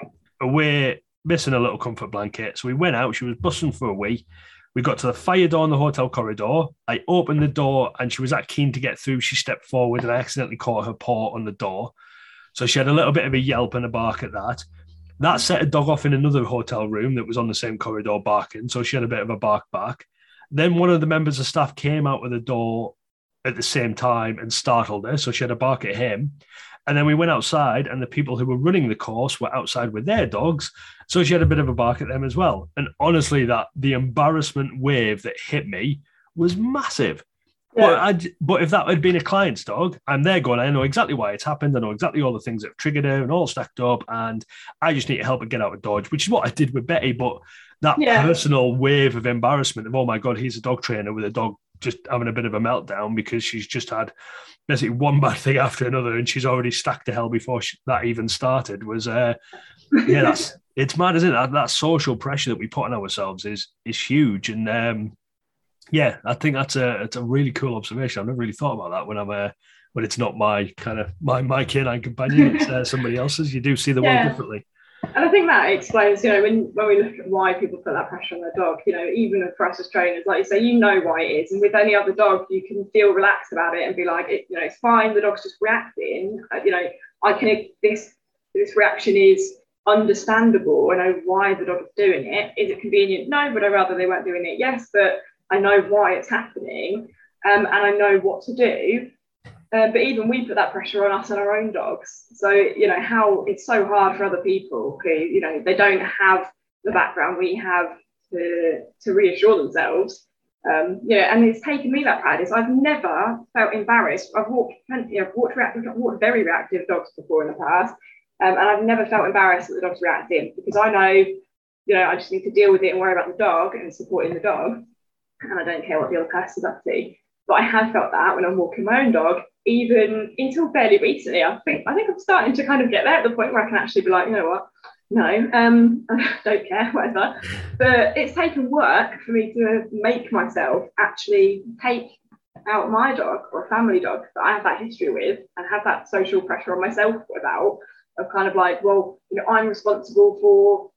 away, missing a little comfort blanket. So we went out, she was bussing for a wee. We got to the fire door in the hotel corridor. I opened the door, and she was that keen to get through. She stepped forward, and I accidentally caught her paw on the door. So she had a little bit of a yelp and a bark at that. That set a dog off in another hotel room that was on the same corridor barking. So she had a bit of a bark back. Then one of the members of staff came out of the door at the same time and startled her. So she had a bark at him. And then we went outside, and the people who were running the course were outside with their dogs. So she had a bit of a bark at them as well. And honestly, that the embarrassment wave that hit me was massive. Yeah. But, I'd, but if that had been a client's dog, I'm there going, I know exactly why it's happened. I know exactly all the things that have triggered her and all stacked up. And I just need to help her get out of Dodge, which is what I did with Betty. But that yeah. personal wave of embarrassment of, oh my God, he's a dog trainer with a dog just having a bit of a meltdown because she's just had basically one bad thing after another, and she's already stacked to hell before she, that even started was, uh, yeah, that's, it's mad, isn't it? That, that social pressure that we put on ourselves is, is huge. And, um, yeah, I think that's a it's a really cool observation. I've never really thought about that when I'm uh, when it's not my kind of my my canine companion, it's uh, somebody else's. You do see the yeah. world differently. And I think that explains, you know, when, when we look at why people put that pressure on their dog, you know, even for us as trainers, like you say, you know why it is. And with any other dog, you can feel relaxed about it and be like, it, you know, it's fine. The dog's just reacting. Uh, you know, I can this this reaction is understandable. I know why the dog is doing it. Is it convenient? No, but I'd rather they weren't doing it. Yes, but I know why it's happening, um, and I know what to do. Uh, but even we put that pressure on us and our own dogs. So, you know, how it's so hard for other people who, you know, they don't have the background we have to, to reassure themselves. Um, yeah, and it's taken me that practice. I've never felt embarrassed. I've walked plenty, I've walked, reactive, I've walked very reactive dogs before in the past, um, and I've never felt embarrassed that the dog's reacting, because I know, you know, I just need to deal with it and worry about the dog and supporting the dog. And I don't care what the other person's up to. But I have felt that when I'm walking my own dog, even until fairly recently. I think I think I'm starting to kind of get there at the point where I can actually be like, you know what, no, um, I don't care, whatever. But it's taken work for me to make myself actually take out my dog or a family dog that I have that history with and have that social pressure on myself about, of kind of like, well, you know, I'm responsible for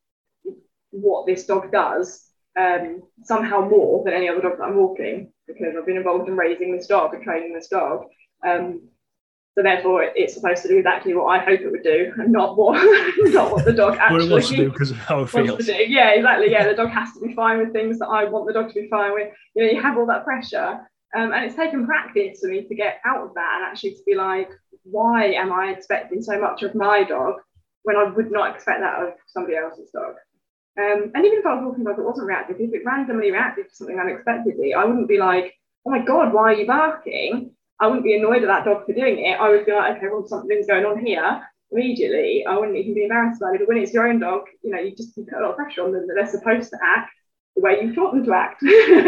what this dog does. Um, somehow more than any other dog that I'm walking, because I've been involved in raising this dog and training this dog. Um, so therefore, it, it's supposed to do exactly what I hope it would do, and not what not what the dog actually what it wants to do because of how it feels. Yeah, exactly. Yeah, the dog has to be fine with things that I want the dog to be fine with. You know, you have all that pressure, um, and it's taken practice for me to get out of that and actually to be like, why am I expecting so much of my dog when I would not expect that of somebody else's dog? Um, and even if I was walking a dog that wasn't reactive, if it randomly reacted to something unexpectedly, I wouldn't be like, oh my God, why are you barking? I wouldn't be annoyed at that dog for doing it. I would be like, okay, well, something's going on here. Immediately, I wouldn't even be embarrassed about it. But when it's your own dog, you know, you just you put a lot of pressure on them that they're supposed to act the way you taught them to act.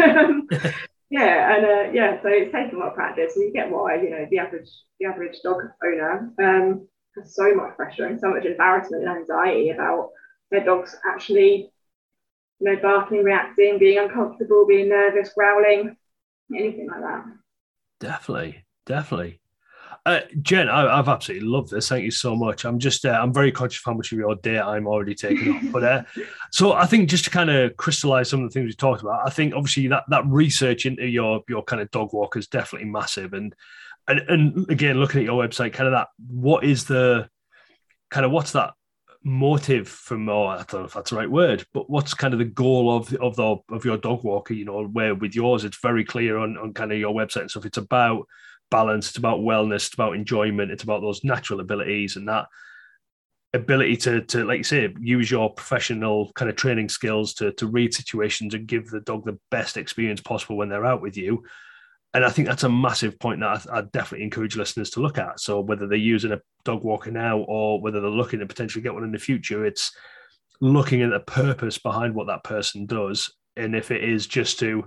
yeah, and uh, yeah, so it's taken a lot of practice, and you get why, you know, the average the average dog owner um, has so much pressure and so much embarrassment and anxiety about their dogs actually, you know, barking, reacting, being uncomfortable, being nervous, growling, anything like that. Definitely, definitely. Uh, Jen, I, I've absolutely loved this. Thank you so much. I'm just, uh, I'm very conscious of how much of your day I'm already taking off. But uh, so I think just to kind of crystallize some of the things we talked about, I think obviously that that research into your your kind of dog walk is definitely massive. And and and again, looking at your website, kind of that, what is the kind of what's that motive from, or I don't know if that's the right word, but what's kind of the goal of of the of your dog walker? You know, where with yours, it's very clear on on kind of your website and stuff. It's about balance, it's about wellness, it's about enjoyment, it's about those natural abilities and that ability to, to like you say, use your professional kind of training skills to, to read situations and give the dog the best experience possible when they're out with you. And I think that's a massive point that I, I definitely encourage listeners to look at. So whether they're using a dog walker now or whether they're looking to potentially get one in the future, it's looking at the purpose behind what that person does. And if it is just to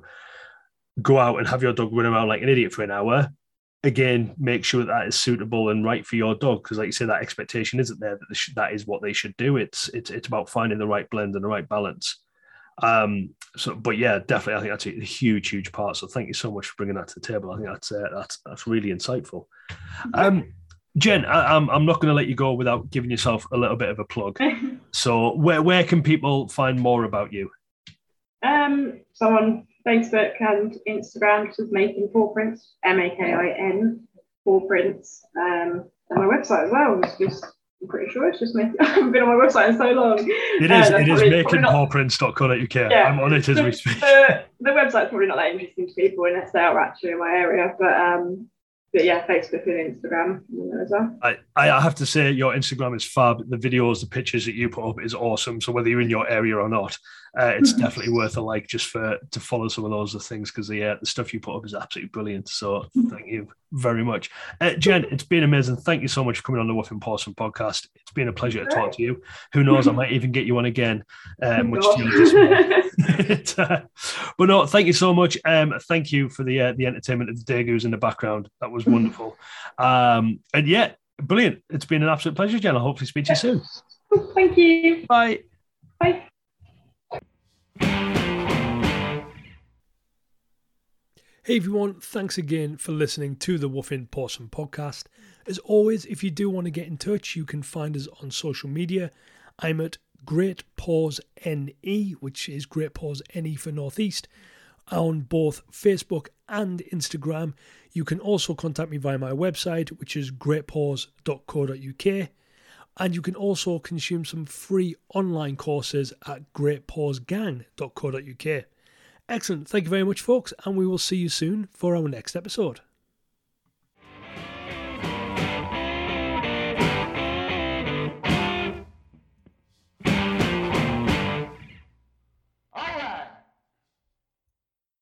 go out and have your dog run around like an idiot for an hour, again, make sure that, that is suitable and right for your dog. Because like you say, that expectation isn't there that sh- that is what they should do. It's, it's, it's about finding the right blend and the right balance. Um, so, but yeah, definitely, I think that's a huge, huge part. So thank you so much for bringing that to the table. I think that's, uh, that's, that's really insightful. Um, Jen, I, I'm, I'm not going to let you go without giving yourself a little bit of a plug. So where, where can people find more about you? Um, so on Facebook and Instagram, which is Making Paw Prints, M A K I N, Paw Prints, um, and my website as well. It's just, I'm pretty sure it's just making, I haven't been on my website in so long. It is, uh, it is making paw prints dot co dot U K. Yeah, I'm on it as the, we speak. The, the website's probably not that interesting to people unless they are actually in my area, but um, but yeah, Facebook and Instagram as well. I, I have to say your Instagram is fab. The videos, the pictures that you put up is awesome. So whether you're in your area or not, uh, it's definitely worth a like just for to follow some of those things because the uh, the stuff you put up is absolutely brilliant. So thank you very much. Uh, Jen, it's been amazing. Thank you so much for coming on the Woof and Pawsome podcast. It's been a pleasure to talk to you. Who knows, I might even get you on again, um, which to you just uh, but no, thank you so much. Um, thank you for the uh, the entertainment of the Dagoos in the background. That was wonderful. Um, and yeah, brilliant. It's been an absolute pleasure, Jen. I'll hopefully speak to you soon. Thank you. Bye. Bye. Hey everyone, thanks again for listening to the Woof and Pawsome podcast. As always, if you do want to get in touch, you can find us on social media. I'm at Great Paws N E, which is Great Paws N E for Northeast, on both Facebook and Instagram. You can also contact me via my website, which is great paws dot co dot U K. And you can also consume some free online courses at great paws gang dot co dot U K. Excellent. Thank you very much, folks, and we will see you soon for our next episode.